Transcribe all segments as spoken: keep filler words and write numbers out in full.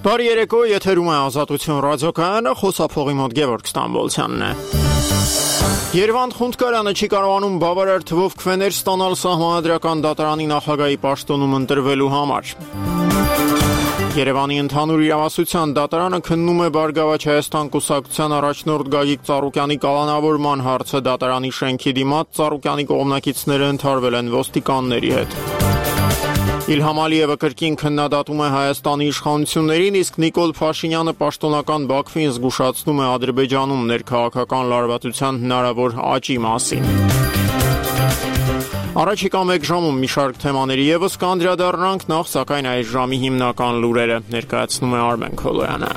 Բարի երեկո, եթերում է Ազատություն ռադիոկայանը, խոսափողի մոտ Գևորգ Ստամբոլցյանն է։ Երևան խունտկարանը չի կարողանում բավարար թվով քվեներ ստանալ Սահմանադրական դատարանի նախագահի պաշտոնում ընտրվելու համար։ Երևանի ընդհանուր իրավասության դատարանը քննում է Բարգավաճ Հայաստան կուսակցության առաջնորդ Գագիկ Ծառուկյանի կալանավորման հարցը։ Դատարանի շենքի դիմաց Ծառուկյանի կողմնակիցները ընդհարվել են ոստիկանների հետ։ Իլհամ Ալիևը կրկին քննադատում է Հայաստանի իշխանություններին, իսկ Նիկոլ Փաշինյանը պաշտոնական Բաքվին զգուշացնում է Ադրբեջանում ներքաղաքական լարվածության հնարավոր աճի մասին։ Առաջիկա մեկ ժամում մի շարք թեմաների ևս կանդրադառնանք, նախ սակայն այս ժամի հիմնական լուրերը ներկայացնում է Արմեն Քոլոյանը։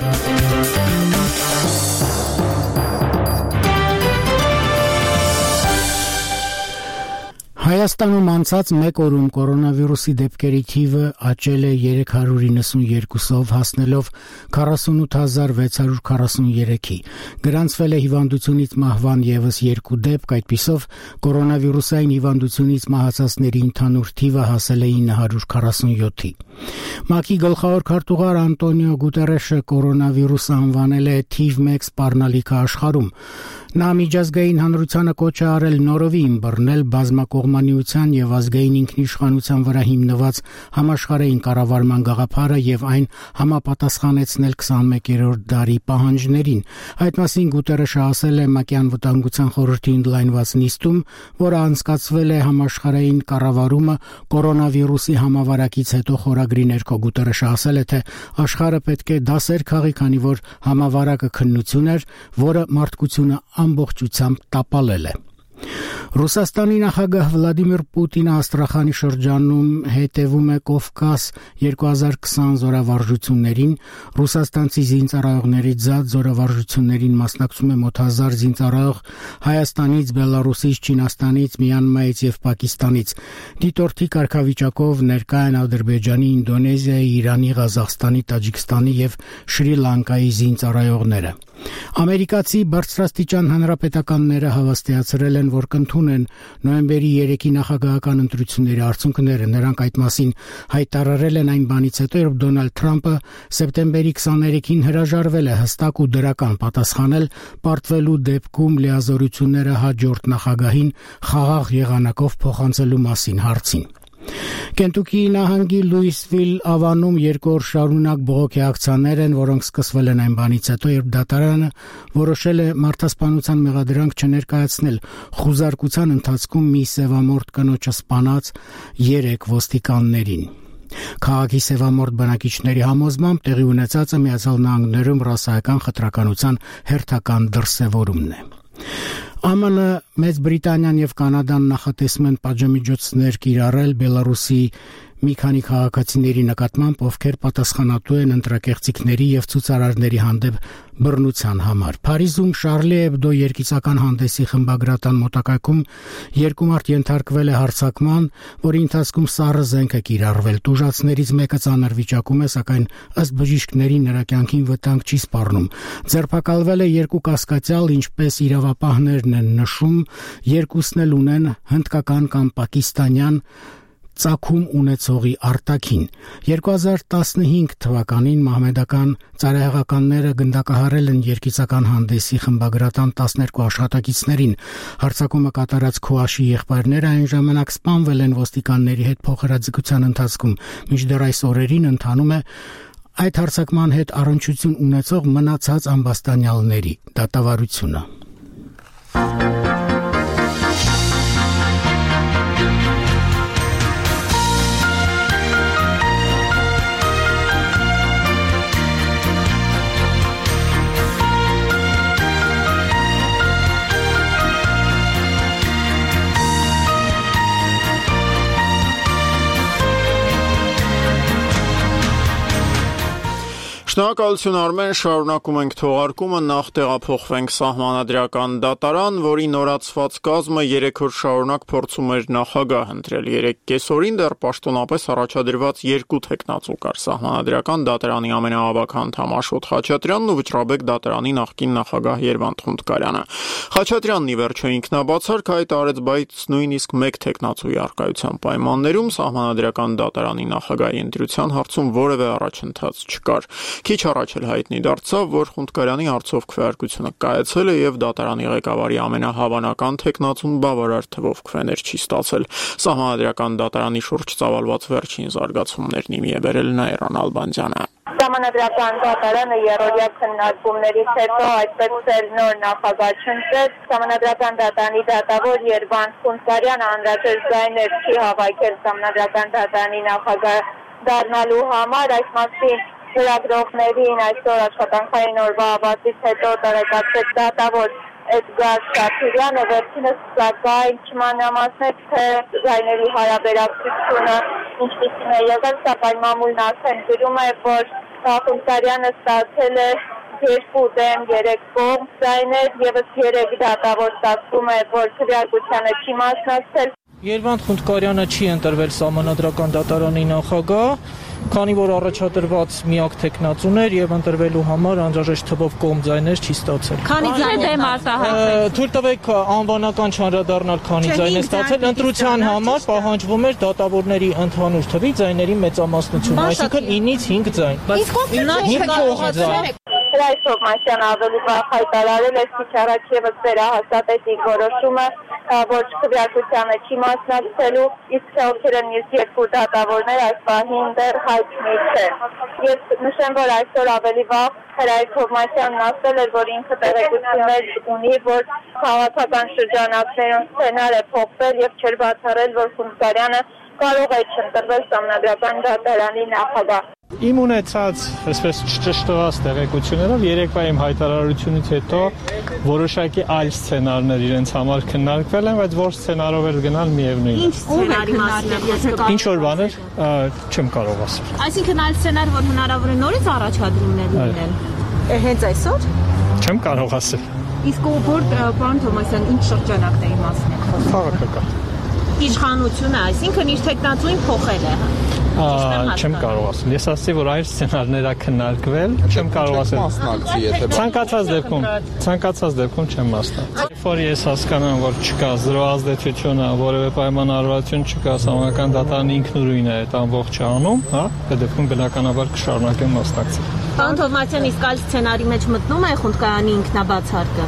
Հայաստանում անցած մեկ օրում կորոնավիրուսի դեպքերի թիվը աճել է երեք հարյուր իննսունյոթով, հասնելով քառասունութ հազար վեց հարյուր քառասուներեքի։ Գրանցվել է հիվանդությունից մահվան ևս երկու դեպք, այդպիսով կորոնավիրուսային հիվանդությունից մահացածների ընդհանուր թիվը հասել է ինը հարյուր քառասունյոթի։ ՄԱԿ-ի գլխավոր քարտուղար Անտոնիո Գուտերեշը կորոնավիրուսը անվանել է թիվ մեկ սպառնալիքը աշխարհում։ Նա միջազգային հանրությանը կոչ է արել նորովի ըմբռնել բազմակողմանիության եւ ազգային ինքնիշխանության վրա հիմնված համաշխարհային կառավարման գաղափարը եւ այն համապատասխանեցնել քսանմեկերորդ դարի պահանջներին։ Այդ մասին Գուտերեշը ասել է ՄԱԿ-ի անվտանգության խորհրդի ընդլայնված նիստում, որը անցկացվել է համաշխարհային կառավարումը կորոնավիրուսի համավարակից հետո խորագրի ներքո։ Գուտերեշը ասել է, թե աշխարհը պետք է դասեր քաղի, քանի որ համավարակը քննություն էր, որը մարդկությունը ամբողջությամբ տապալել է։ Ռուսաստանի նախագահ Վլադիմիր Պուտինը Աստրախանի շրջանում հետևում է Կովկաս երկու հազար քսան զորավարժություններին։ Ռուսաստանցի զինծառայողների ձած զորավարժություններին մասնակցում է մոտ հազար զինծառայող Հայաստանից, Բելարուսից, Չինաստանից, Մյանմարից եւ Պակիստանից։ Դիտորդի կարգավիճակով ներկա են Ադրբեջանի, Ինդոնեզիայի, Իրանի, Ղազախստանի, Տաջիկստանի եւ Շրի Լանկայի զինծառայողները։ Ամերիկացի բարձրաստիճան հանրապետականները հավաստիացրել են, որ կընդունեն նոյեմբերի երեքի նախագահական ընտրությունների արդյունքները։ Նրանք այդ մասին հայտարարել են այն բանից հետո, երբ Դոնալդ Թրամփը սեպտեմբերի քսաներեքին հրաժարվել է հստակ ու դրական պատասխանել պարտվելու դեպքում լիազորությունները հաջորդ նախագահին խաղաղ եղանակով փոխանցելու մասին հարցին։ Կենտուկիի նահանգի Լուիսվիլ ավանում երկու օր շարունակ բողոքի ակցիաներ են, որոնք սկսվել են այն բանից հետո, երբ դատարանը որոշել է մարդասպանության մեղադրանք չներկայացնել խուզարկության ընթացքում մի սևամորթ կնոջը սպանած երեք ոստիկաններին։ Քաղաքի սևամորթ բնակիչների համոզմամբ տեղի ունեցածը Միացյալ Նահանգներում ռասայական խտրականության հերթական դրսևորումն է։ ԱՄՆ, Մեծ Բրիտանիան եւ Կանադան նախատեսում են պատժամիջոցներ կիրառել Բելարուսի մի քանի քաղաքացիների նկատմամբ, ովքեր պատասխանատու են ընտրակեղծիքների եւ ցուցարարների հանդեպ բռնության համար։ Փարիզում Շարլի Էբդո երգիծական հանդեսի խմբագրատան մոտակայքում երկու մարդ ենթարկվել է հարձակման, որի ընթացքում սառը զենք է կիրառվել։ Տուժածներից մեկը ծանր վիճակում է, սակայն ըստ բժիշկների նրա կյանքին վտանգ չի սպառնում։ Ձերբակալվել է երկու կասկածյալ, ինչպես իրավապահներն են նշում, երկուսն էլ ունեն հնդկական կամ պակիստանյան ծագում ունեցողի արտաքին։ երկու հազար տասնհինգ թվականին մահմեդական ծայրահեղականները գնդակահարել են երգիծական հանդեսի խմբագրատան տասներկու աշխատակիցներին։ Հարձակումը կատարած Քուաշի եղբայրները այն ժամանակ սպանվել են ոստիկանների հետ փոխհրաձգության ընթացքում։ Մինչդեռ այս օրերին ընթանում է այդ հարձակման հետ առնչություն ունեցող մնացած ամբաստանյալների դատավարությունը։ Շնորհակալություն Արմեն, շարունակում ենք թողարկումը, նախ տեղափոխվենք Սահմանադրական դատարան, որի նորացված կազմը երեք օր շարունակ փորձում էր նախագահ ընտրել։ Երեք կեսօրին դեռ պաշտոնապես առաջադրված երկու թեկնածու կար՝ Սահմանադրական դատարանի ամենաավագ անդամ Աշոտ Խաչատրյանն ու Վճռաբեկ դատարանի նախկին նախագահ Երվանդ Խունտկարյանը։ Խաչատրյանն ի վերջո ինքնաբացարկ հայտարարեց, բայց նույնիսկ մեկ թեկնածուի առկայության պայմաններում Սահմանադրական դատարանի նախագահի ընտրության հարցում որևէ առաջընթաց չկար։ Քիչ առաջ էլ հայտնի դարձավ, որ Խունդկարյանի հարցով քվեարկությունը կայացել է եւ դատարանի ղեկավարի ամենահավանական թեկնածուն բավարար թվով քվեներ չի ստացել։ Սահմանադրական դատարանի շուրջ ծավալված վերջին զարգացումներն իմի է բերել Նաիրան Ալբանդյանը։ Սահմանադրական դատարանը երրորդյա քննարկումներից հետո այդպես էլ նոր նախագահ չընտրեց։ Սահմանադրական դատարանի դատավոր Երվանդ Խունդկարյանը անհրաժեշտ ձայներ չի հավաքել սահմանադրական դատարանի նախագահ դառնալու համար, այս մասին լրագրողներին այսօր աշխատանքային օրվա ավարտից հետո տեղեկացրեց դատավոր Էդգար Շապիրյանը, վերջինս սակայն չմանրամասնեց, թե ձայների հարաբերակցությունը ինչպիսին է եղել, սակայն մամուլն արդեն գրում է, որ Խունդկարյանը ստացել է երկու դեմ երեք կողմ ձայներ, ևս երեք դատավոր ստացվում է, որ քվեարկությանը չի մասնակցել։ Երվանդ Խունդկարյանը չի ընտրվել սահմանադրական դատարանի նախագահ, քանի որ առաջադրված միակ թեկնածուն էր եւ ընտրվելու համար անհրաժեշտ թվով կողմ ձայներ չի ստացել։ Քանի ձայն դեմ արտահայտվել։ Թույլ տվեք անվանական չանդրադառնալ, քանի ձայն է ստացել, ընտրության համար պահանջվում էր դատավորների ընդհանուր թվի ձայների մեծամասնություն, այսինքն ինից հինգ ձայն։ Իսկ ո՞նց Հրայր Թովմասյանը ավելի վաղ հայտարարել է քիչ առաջ ևս վերահաստատեց իր որոշումը, որ քվեարկությանը չի մասնակցելու, իսկ թե ովքեր են մյուս երկու դատավորներ այս պահին դեռ հայտնի չէ։ Ես նշեմ, որ այսօր ավելի վաղ Հրայր Թովմասյանն ասել էր, որ ինքը տեղեկություններ ունի, որ քաղաքական շրջանակներում սցենար է փոխվել եւ չէր բացառել, որ Խունդկարյանը կարող է չընտրվել սահմանադրական դատարանի նախագահ։ Իմ ունեցած, այսպես չճշտված տեղեկություններով երեկվա իմ հայտարարությունից հետո որոշակի այլ սցենարներ իրենց համար քննարկվել են, բայց որ սցենարով էր գնալ միևնույն է։ Ինչ սցենարի մասին է։ Ինչ որ բաներ չեմ կարող ասել։ Այսինքն այլ սցենար, որ հնարավոր է նորից առաջադրումներ լինեն։ Հենց այսօր։ Չեմ կարող ասել։ Իսկ որ պարոն Թոմասյան, ինչ շրջանակների մասին է խոսքը։ Քաղաքական։ Իշխանությունը, այսինքն իր թեկնածուին փոխել է։ Չեմ կարող ասել։ Ես ասացի, որ այլ սցենարներ ա քննարկվել, չեմ կարող ասել։ Ցանկացած դեպքում, ցանկացած դեպքում չեմ մասնակցել։ Երբ որ ես հասկանամ, որ չկա զրո ազդեցությունը, որևէ պայմանավորվածություն չկա, սահմանադրական դատարանը ինքնուրույն է այդ ամբողջը անում, հա, այդ դեպքում բնականաբար կշարունակեմ մասնակցել։ Պարոն Թովմասյան, իսկ այլ սցենարի մեջ մտնում է Խունդկարյանի ինքնաբացարկը։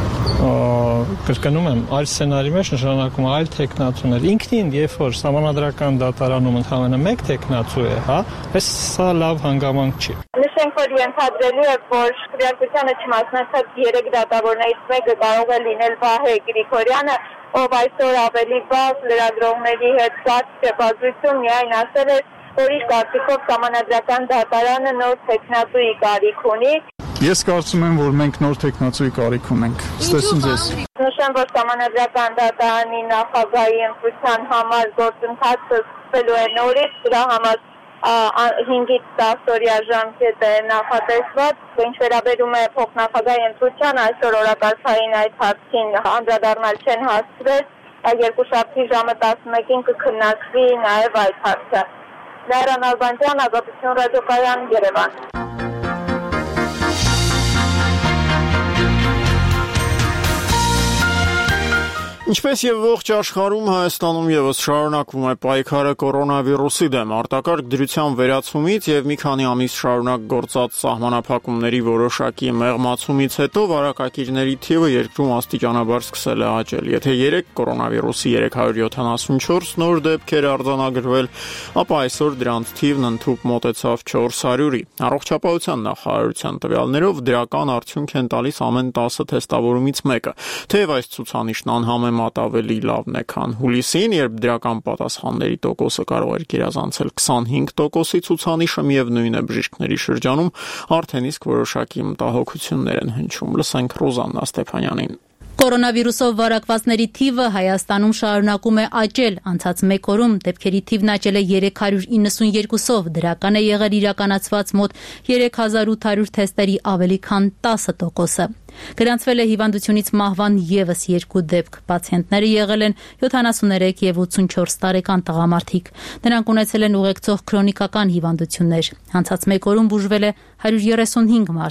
Կրկնում եմ, այլ սցենարի մեջ նշանակում այլ թեկնածուներ։ Ինքնին, երբ որ սահմանադրական դատարանում ընդհանրապես մեկ թեկնածու է, հա, այս սա լավ հանգամանք չի։ Նշենք, որ ենթադրելու է, որ քվեարկությանը չմասնակցած երեք դատավորներից մեկը կարող է լինել Վահե Գրիգորյանը, ով այսօր ավելի վաղ լրագրողների հետ կարծիքաբազություն միայն ասել է, որ իր կարծիքով սահմանադրական դատարանը նոր թեկնածուի կարիք ունի։ Ես կարծում եմ, որ մենք նոր տեխնացուի կարիք ունենք։ Ստեսում ձեզ։ Նշեմ, որ սահմանադրական դատարանի նախագահի ընտրության համար գործընթացը սկսվելու է նորից, դրա համար հինգից տասը օրյա ժամկետ է նախատեսված, ինչ վերաբերում է փոխնախագահի ընտրության, այսօր օրակարգային այդ հարցին անդրադառնալ չեն հասցրել, երկուշաբթի ժամը տասնմեկին կքննարկվի նաև այդ հարցը։ Նաիրան Ալբանդյան, Ազատություն ռադիոկայան, Երևան։ Ինչպես եւ ողջ աշխարհում, Հայաստանում եւս շարունակվում է պայքարը կորոնավիրուսի դեմ։ Արտակարգ դրության վերացումից եւ մի քանի ամիս շարունակ գործած սահմանափակումների որոշակի մեղմացումից հետո վարակակիրների թիվը երկրում աստիճանաբար սկսել է աճել։ Եթե երեք կորոնավիրուսի երեք հարյուր յոթանասունչորս նոր դեպք էր արձանագրվել, ապա այսօր դրանց թիվն ընդհուպ մոտեցավ չորս հարյուրի։ Առողջապահության նախարարության տվյալներով դրական արդյունք են տալիս ամեն տասը թեստավորումից մեկը։ Թեև այս ցուցանիշն անհամեմատ ավելի լավն է, քան հուլիսին, երբ դրական պատասխանների տոկոսը կարող էր գերազանցել քսանհինգ տոկոսի ցուցանիշը, միևնույն է բժիշկների շրջանում արդեն իսկ որոշակի մտահոգություններ են հնչում։ Լսենք Ռոզաննա Ստեփանյանին։ Կորոնավիրուսով վարակվածների թիվը Հայաստանում շարունակում է աճել։ Անցած մեկ օրում դեպքերի թիվն աճել է երեք հարյուր իննսունյոթով, դրական է եղել իրականացված մոտ երեք հազար ութ հարյուր թեստերի ավելի քան տասը տոկոսը։ Գրանցվել է հիվանդությունից մահվան եւս երկու դեպք։ Պացիենտները եղել են յոթանասուներեք եւ ութսունչորս տարեկան տղամարդիկ։ Նրանք ունեցել են ուղեկցող քրոնիկական հիվանդություններ։ Անցած մեկ օրում բուժվել է հարյուր երեսունհինգ մարդ։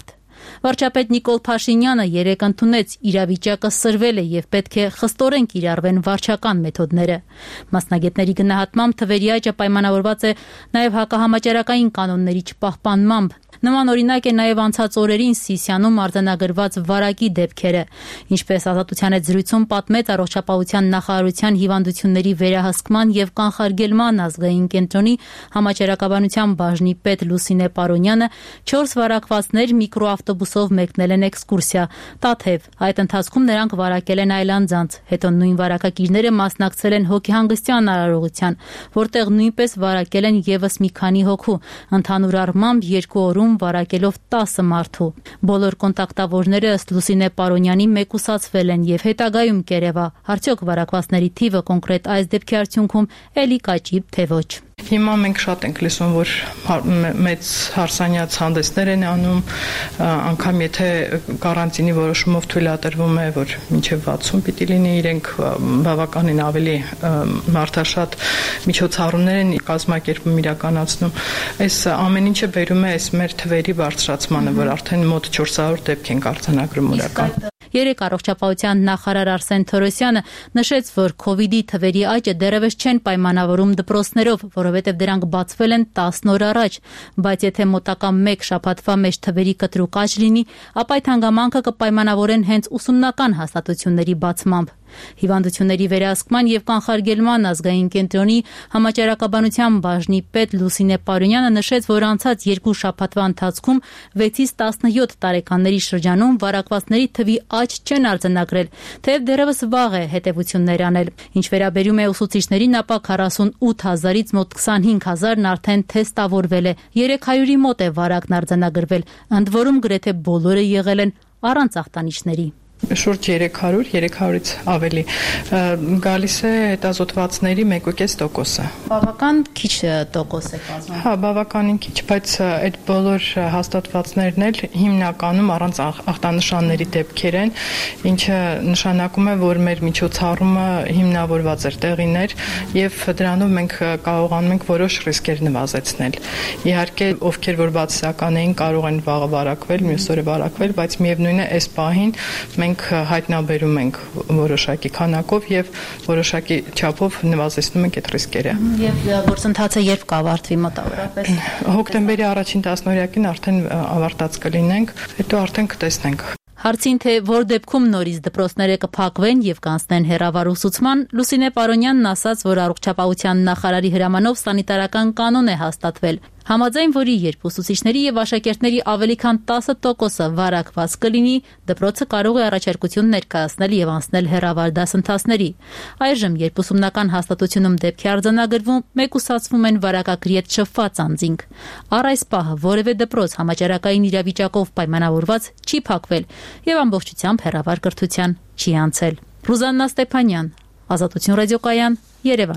Վարչապետ Նիկոլ Փաշինյանը երեկ ընդունեց իրավիճակը սրվել է եւ պետք է խստորեն կիրառվեն վարչական մեթոդները։ Մասնագետների գնահատմամբ թվերի աճը պայմանավորված է նաեւ հակահամաճարակային կանոնների չպահպանմամբ։ Նման օրինակ է նաև անցած օրերին Սիսիանում արձանագրված վարակի դեպքերը։ Ինչպես Ազատության հետ զրույցում պատմեց Առողջապահության նախարարության հիվանդությունների վերահսկման եւ կանխարգելման ազգային կենտրոնի համաճարակաբանության բաժնի պետ Լուսինե Պարոնյանը, չորս վարակվածներ միկրոավտոբուսով մեկնել են էքսկուրսիա Տաթև։ Այդ ընթացքում նրանք վարակել են այլ անձանց, հետո նույն վարակագիրները մասնակցել են հոգեհանգստյան արարողության, որտեղ նույնպես վարակել են եւս մի քանի հոգու, ընդհանուր առմամբ երկու օրում վարակելով տասը մարդու։ Բոլոր կոնտակտավորները ըստ Լուսինե Պարոնյանի մեկուսացվել են եւ հետագայում կերեվա։ Արդյոք վարակվածների թիվը կոնկրետ այս դեպքի արդյունքում էլի կաճի, թե ոչ։ Հիմա մենք շատ ենք լսում, որ մեծ հարսանյաց հանդեսներ են անում, անգամ եթե կարանտինի որոշումով թույլատրվում է, որ մինչև վաթսուն պիտի լինի, իրենք բավականին ավելի մարդաշատ միջոցառումներ են կազմակերպում իրականացնում։ Այս ամեն ինչը բերում է այս մեր թվերի բարձրացմանը, որ արդեն մոտ չորս հարյուր դեպք ենք արձանագրում օրական։ Երեկ Առողջապահության նախարար Արսեն Թորոսյանը նշեց, որ քովիդի թվերի աճը դեռևս չեն պայմանավորում դպրոցներով, որովհետև դրանք բացվել են տասն օր առաջ, բայց եթե մոտակա մեկ շաբաթվա մեջ թվերի կտրուկ աճ լինի, ապա այդ հանգամանքը կպայմանավորեն հենց ուսումնական հաստատությունների բացմամբ։ Հիվանդությունների վերահսկման եւ կանխարգելման ազգային կենտրոնի համաճարակաբանության բաժնի պետ Լուսինե Պարոնյանը նշեց, որ անցած երկու շաբաթվա ընթացքում վեցից տասնյոթ տարեկանների շրջանում վարակվածների թվի աճ չեն արձանագրել, թեև դեռևս վաղ է հետևություններ անել։ Ինչ վերաբերում է ուսուցիչներին, ապա քառասունութ հազարից մոտ քսանհինգ հազարն արդեն թեստավորվել է, երեք հարյուրի մոտ է վարակն արձանագրվել, ընդ որում գրեթե բոլորը եղել են առանց ախտանիշների։ Շուրջ երեք հարյուր, երեք հարյուրից ավելի գալիս է հետազոտվածների մեկ ու կես տոկոսը։ Բավական քիչ տոկոս է կազմում։ Հա, բավականին քիչ, բայց այդ բոլոր հաստատվածներն էլ հիմնականում առանց ախտանշանների դեպքեր են, ինչը նշանակում է, որ մեր միջոցառումը հիմնավորված էր տեղիներ եւ դրանով մենք կարողանում ենք որոշ ռիսկեր նվազեցնել։ Իհարկե, ովքեր որ բացասական էին, կարող են վաղը վարակվել, մյուս օրը վարակվել, բայց միևնույն է, այս պահին մենք հայտնաբերում ենք որոշակի քանակով եւ որոշակի չափով նվազեցնում ենք այդ ռիսկերը։ Եվ գործընթացը երբ կավարտվի մոտավորապես։ Հոկտեմբերի առաջին տասնօրյակին արդեն ավարտած կլինենք, հետո արդեն կտեսնենք։ Հարցին, թե որ դեպքում նորից դպրոցները կփակվեն եւ կանցնեն հեռավար ուսուցման, Լուսինե Պարոնյանն ասաց, որ Առողջապահության նախարարի հրամանով սանիտարական կանոն է հաստատվել, համաձայն որի երբ ուսուցիչների եւ աշակերտների ավելի քան տասը տոկոսը վարակված կլինի, դպրոցը կարող է առաջարկություն ներկայացնել եւ անցնել հեռավար դասընթացների։ Այժմ, երբ ուսումնական հաստատությունում դեպքի արձանագրվում, մեկուսացվում են վարակագրի հետ շփված անձինք։ Առ այս պահը որևէ դպրոց համաճարակային իրավիճակով պայմանավորված չի փակվել եւ ամբողջությամբ հեռավար կրթության չի անցել։ Ռուզաննա Ստեփանյան, Ազատություն ռադիոկայան, Երևան։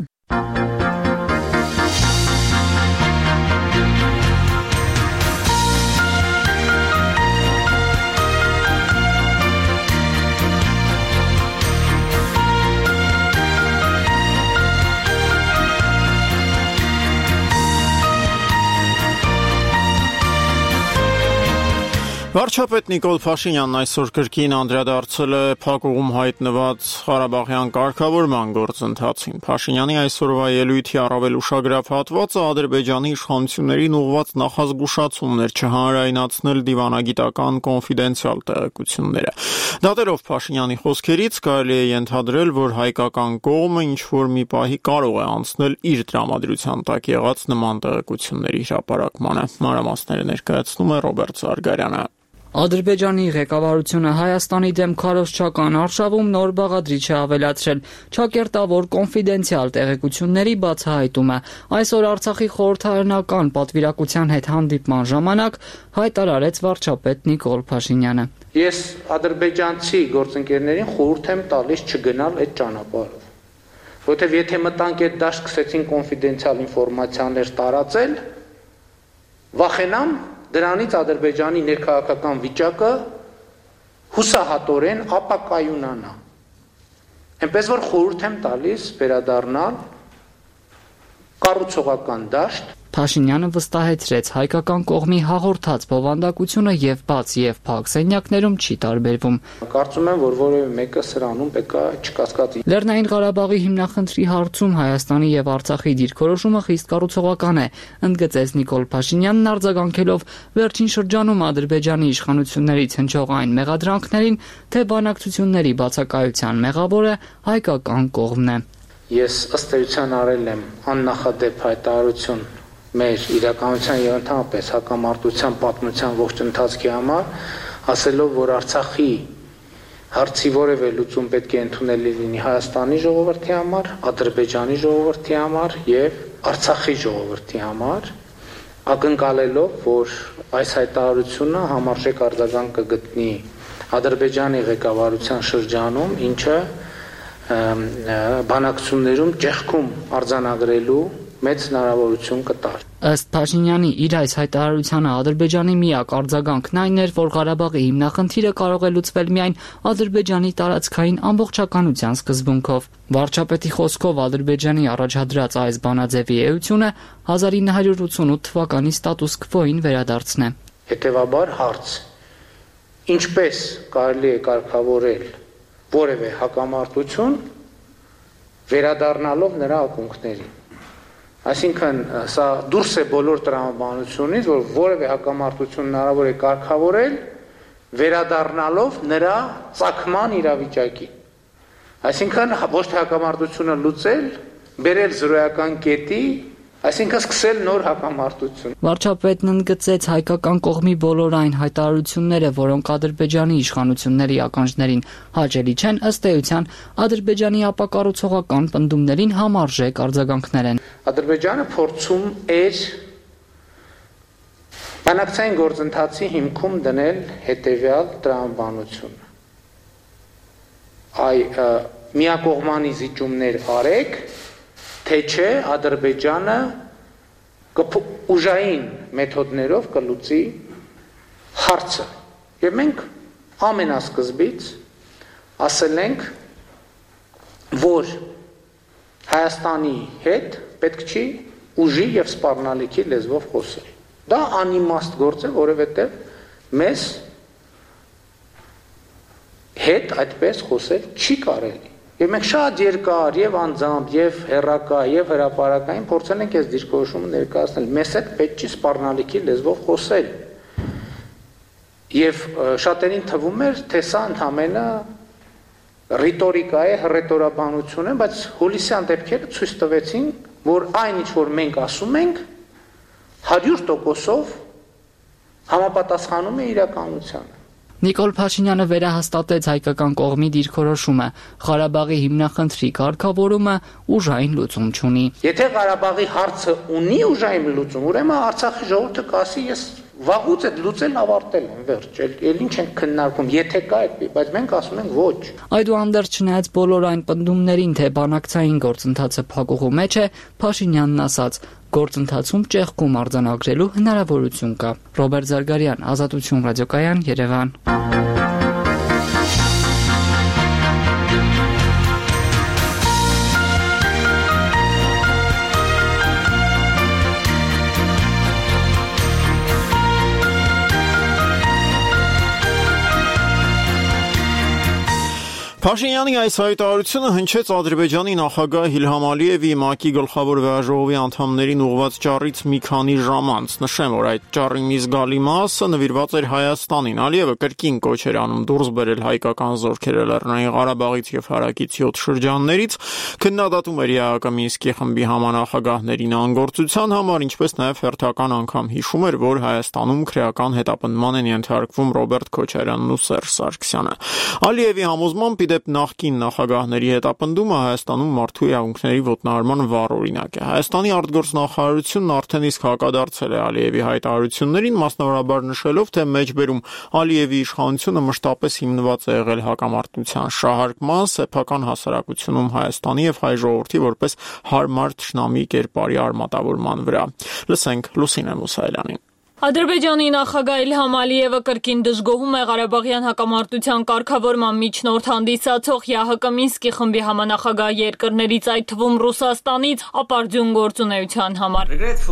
Վարչապետ Նիկոլ Փաշինյանն այսօր կրկին անդրադարձել է փակուղում հայտնված Ղարաբաղյան կարգավորման գործընթացին։ Փաշինյանի այսօրվա ելույթի առավել ուշագրավ հատվածը Ադրբեջանի իշխանություններին ուղղված նախազգուշացումներ չհանրայնացնել դիվանագիտական կոնֆիդենցիալ տեղեկությունները։ Դատելով Փաշինյանի խոսքերից կարելի է ենթադրել, որ հայկական կողմը ինչ-որ մի պահի կարող է անցնել իր տրամադրության տակ եղած նման տեղեկությունների հրապարակմանը։ Մանրամասները ներկայացնում է Ռոբերտ Զարգարյանը։ Ադրբեջանի ղեկավարությունը Հայաստանի դեմ քարոզչական արշավում նոր բաղադրիչ է ավելացրել ճակերտավոր կոնֆիդենցիալ տեղեկությունների բացահայտումը։ Այսօր Արցախի խորհրդարանական պատվիրակության հետ հանդիպման ժամանակ հայտարարեց վարչապետ Նիկոլ Փաշինյանը։ Ես ադրբեջանցի գործընկերներին խորհուրդ եմ տալիս չգնալ այդ ճանապարհով, որովհետև եթե մտանք այդ դաշտ սկսեցին կոնֆիդենցիալ ինֆորմացիաներ տարածել, վախենամ դրանից Ադրբեջանի ներքաղաքական վիճակը հուսահատորեն ապակայունանա։ Այնպես որ խորհուրդ եմ տալիս վերադառնալ կառուցողական դաշտ։ Փաշինյանը վստահեցրեց, հայկական կողմի հաղորդած բովանդակությունը եւ բաց եւ փակ սենյակներում չի տարբերվում։ Կարծում եմ, որ որևէ մեկը սրանում պետք է չկասկածի։ Լեռնային Ղարաբաղի հիմնախնդրի հարցում Հայաստանի եւ Արցախի դիրքորոշումը խիստ կառուցողական է, ընդգծեց Նիկոլ Փաշինյանն արձագանքելով վերջին շրջանում Ադրբեջանի իշխանություններից հնչող այն մեղադրանքներին, թե բանակցությունների բացակայության մեղավորը հայկական կողմն է։ Ես ըստ էության արել եմ աննախադեպ հայտարարություն մեր իրականության եւ ընդհանրապես հակամարտության պատմության ողջ ընթացքի համար, ասելով, որ Արցախի հարցի որևէ լուծում պետք է ընդունելի լինի Հայաստանի ժողովրդի համար, Ադրբեջանի ժողովրդի համար եւ Արցախի ժողովրդի համար, ակնկալելով, որ այս հայտարարությունը համարժեք արձագանք կգտնի Ադրբեջանի ղեկավարության շրջանում, ինչը բանակցություններում ճեղքում արձանագրելու մեծ հնարավորություն կտար։ Ըստ Փաշինյանի, իր այս հայտարարությանը Ադրբեջանի միակ արձագանքն այն էր, որ Ղարաբաղի հիմնախնդիրը կարող է լուծվել միայն Ադրբեջանի տարածքային ամբողջականության սկզբունքով։ Վարչապետի խոսքով Ադրբեջանի առաջադրած այս բանաձևի էությունը հազար ինը հարյուր ութսունութ թվականի ստատուս քվոին վերադարձն է։ Հետևաբար հարց. ինչպես կարելի է կարգավորել որևէ հակամարտություն վերադառնալով նրա ակունքներին։ Այսինքն սա դուրս է բոլոր տրամաբանությունից, որ որևէ հակամարտություն հնարավոր է կարգավորել վերադառնալով նրա ծագման իրավիճակի։ Այսինքն ոչ թե հակամարտությունը լուծել, բերել զրոյական կետի, այսինքն սկսել նոր հակամարտություն։ Վարչապետն ընդգծեց հայկական կողմի բոլոր այն հայտարարությունները, որոնք Ադրբեջանի իշխանությունների ականջներին հաճելի չեն, ըստ էության Ադրբեջանի ապակառուցողական պնդումներին համարժեք արձագանքներ են։ Ադրբեջանը փորձում էր բանակցային գործընթացի հիմքում դնել հետևյալ տրամաբանությունը։ Այ միակողմանի զիջումներ արեք, թե չէ Ադրբեջանը ուժային մեթոդներով կլուծի հարցը։ Եվ մենք ամենասկզբից ասել ենք, որ Հայաստանի հետ պետք չի ուժի եւ սպառնալիքի լեզվով խոսել։ Դա անիմաստ գործ է, որովհետեւ մեզ հետ այդպես խոսել չի կարելի։ Եվ մենք շատ երկար եւ անձամբ եւ հերակա եւ հրապարակային փորձել ենք այս դիրքորոշումը ներկայացնել։ Մեզ հետ պետք չի սպառնալիքի լեզվով խոսել։ Եվ շատերին թվում էր, թե սա ընդհանրապես ռիտորիկա է, հռետորաբանություն է, բայց հուլիսյան դեպքերը ցույց տվեցին, որ այն ինչ որ մենք ասում ենք, հարյուր տոկոսով համապատասխանում է իրականությանը։ Նիկոլ Փաշինյանը վերահաստատեց հայկական կողմի դիրքորոշումը, Ղարաբաղի հիմնախնդրի կարգավորումը ուժային լուծում չունի։ Եթե Ղարաբաղի հարցը ունի ուժային լուծում, ուրեմն Արցախի ժողովուրդը կասի, ես վաղուց այդ լուծելն ավարտել եմ, վերջ, էլ ինչ ենք քննարկում, եթե կա այդպես, բայց մենք ասում ենք ոչ։ Այդուհանդերձ չնայած բոլոր այն պնդումներին, թե բանակցային գործընթացը փակուղու մեջ է, Փաշինյանն ասաց, գործընթացում ճեղքում արձանագրելու հնարավորություն կա։ Ռոբերտ Զարգարյան, Ազատություն ռադիոկայան, Երևան։ Փաշինյանի այս հայտարարությունը հնչեց Ադրբեջանի նախագահ Իլհամ Ալիևի ՄԱԿ-ի գլխավոր վեաժողովի անդամներին ուղղված ճառից մի քանի ժամ անց։ Նշեմ, որ այդ ճառի մի զգալի մասը նվիրված էր Հայաստանին։ Ալիևը կրկին կոչ էր անում դուրս բերել հայկական զորքերը Լեռնային Ղարաբաղից եւ հարակից յոթ շրջաններից, քննադատում էր ԵԱՀԿ Մինսկի խմբի համանախագահներին անգործության համար, ինչպես նաեւ հերթական անգամ հիշում էր, որ Հայաստանում քրեական հետապնդման են ենթարկվում Ռոբերտ Քոչարյանն ու Սերժ Սարգսյանը։ Ալիևի համոզմամբ իդեպ նախկին նախագահների հետապնդումը Հայաստանում մարդու իրավունքների ոտնահարման վառ օրինակ է։ Հայաստանի արտգործնախարարությունն արդեն իսկ հակադարձել է Ալիևի հայտարարություններին, մասնավորաբար նշելով, թե մեջբերում Ալիևի իշխանությունը մշտապես հիմնված է եղել հակամարտության շահարկման, սեփական հասարակությունում Հայաստանի եւ հայ ժողովրդի որպես հարմար թշնամի կերպարի արմատավորման վրա։ Լսենք Լուսինե Մուսայելյանին։ Ադրբեջանի նախագահ Իլհամ Ալիևը կրկին դժգոհում է Ղարաբաղյան հակամարտության կարգավորման միջնորդ հանդիսացող ԵԱՀԿ Մինսկի խմբի համանախագահ երկրներից, այդ թվում Ռուսաստանից, ապարդյուն գործունեության համար։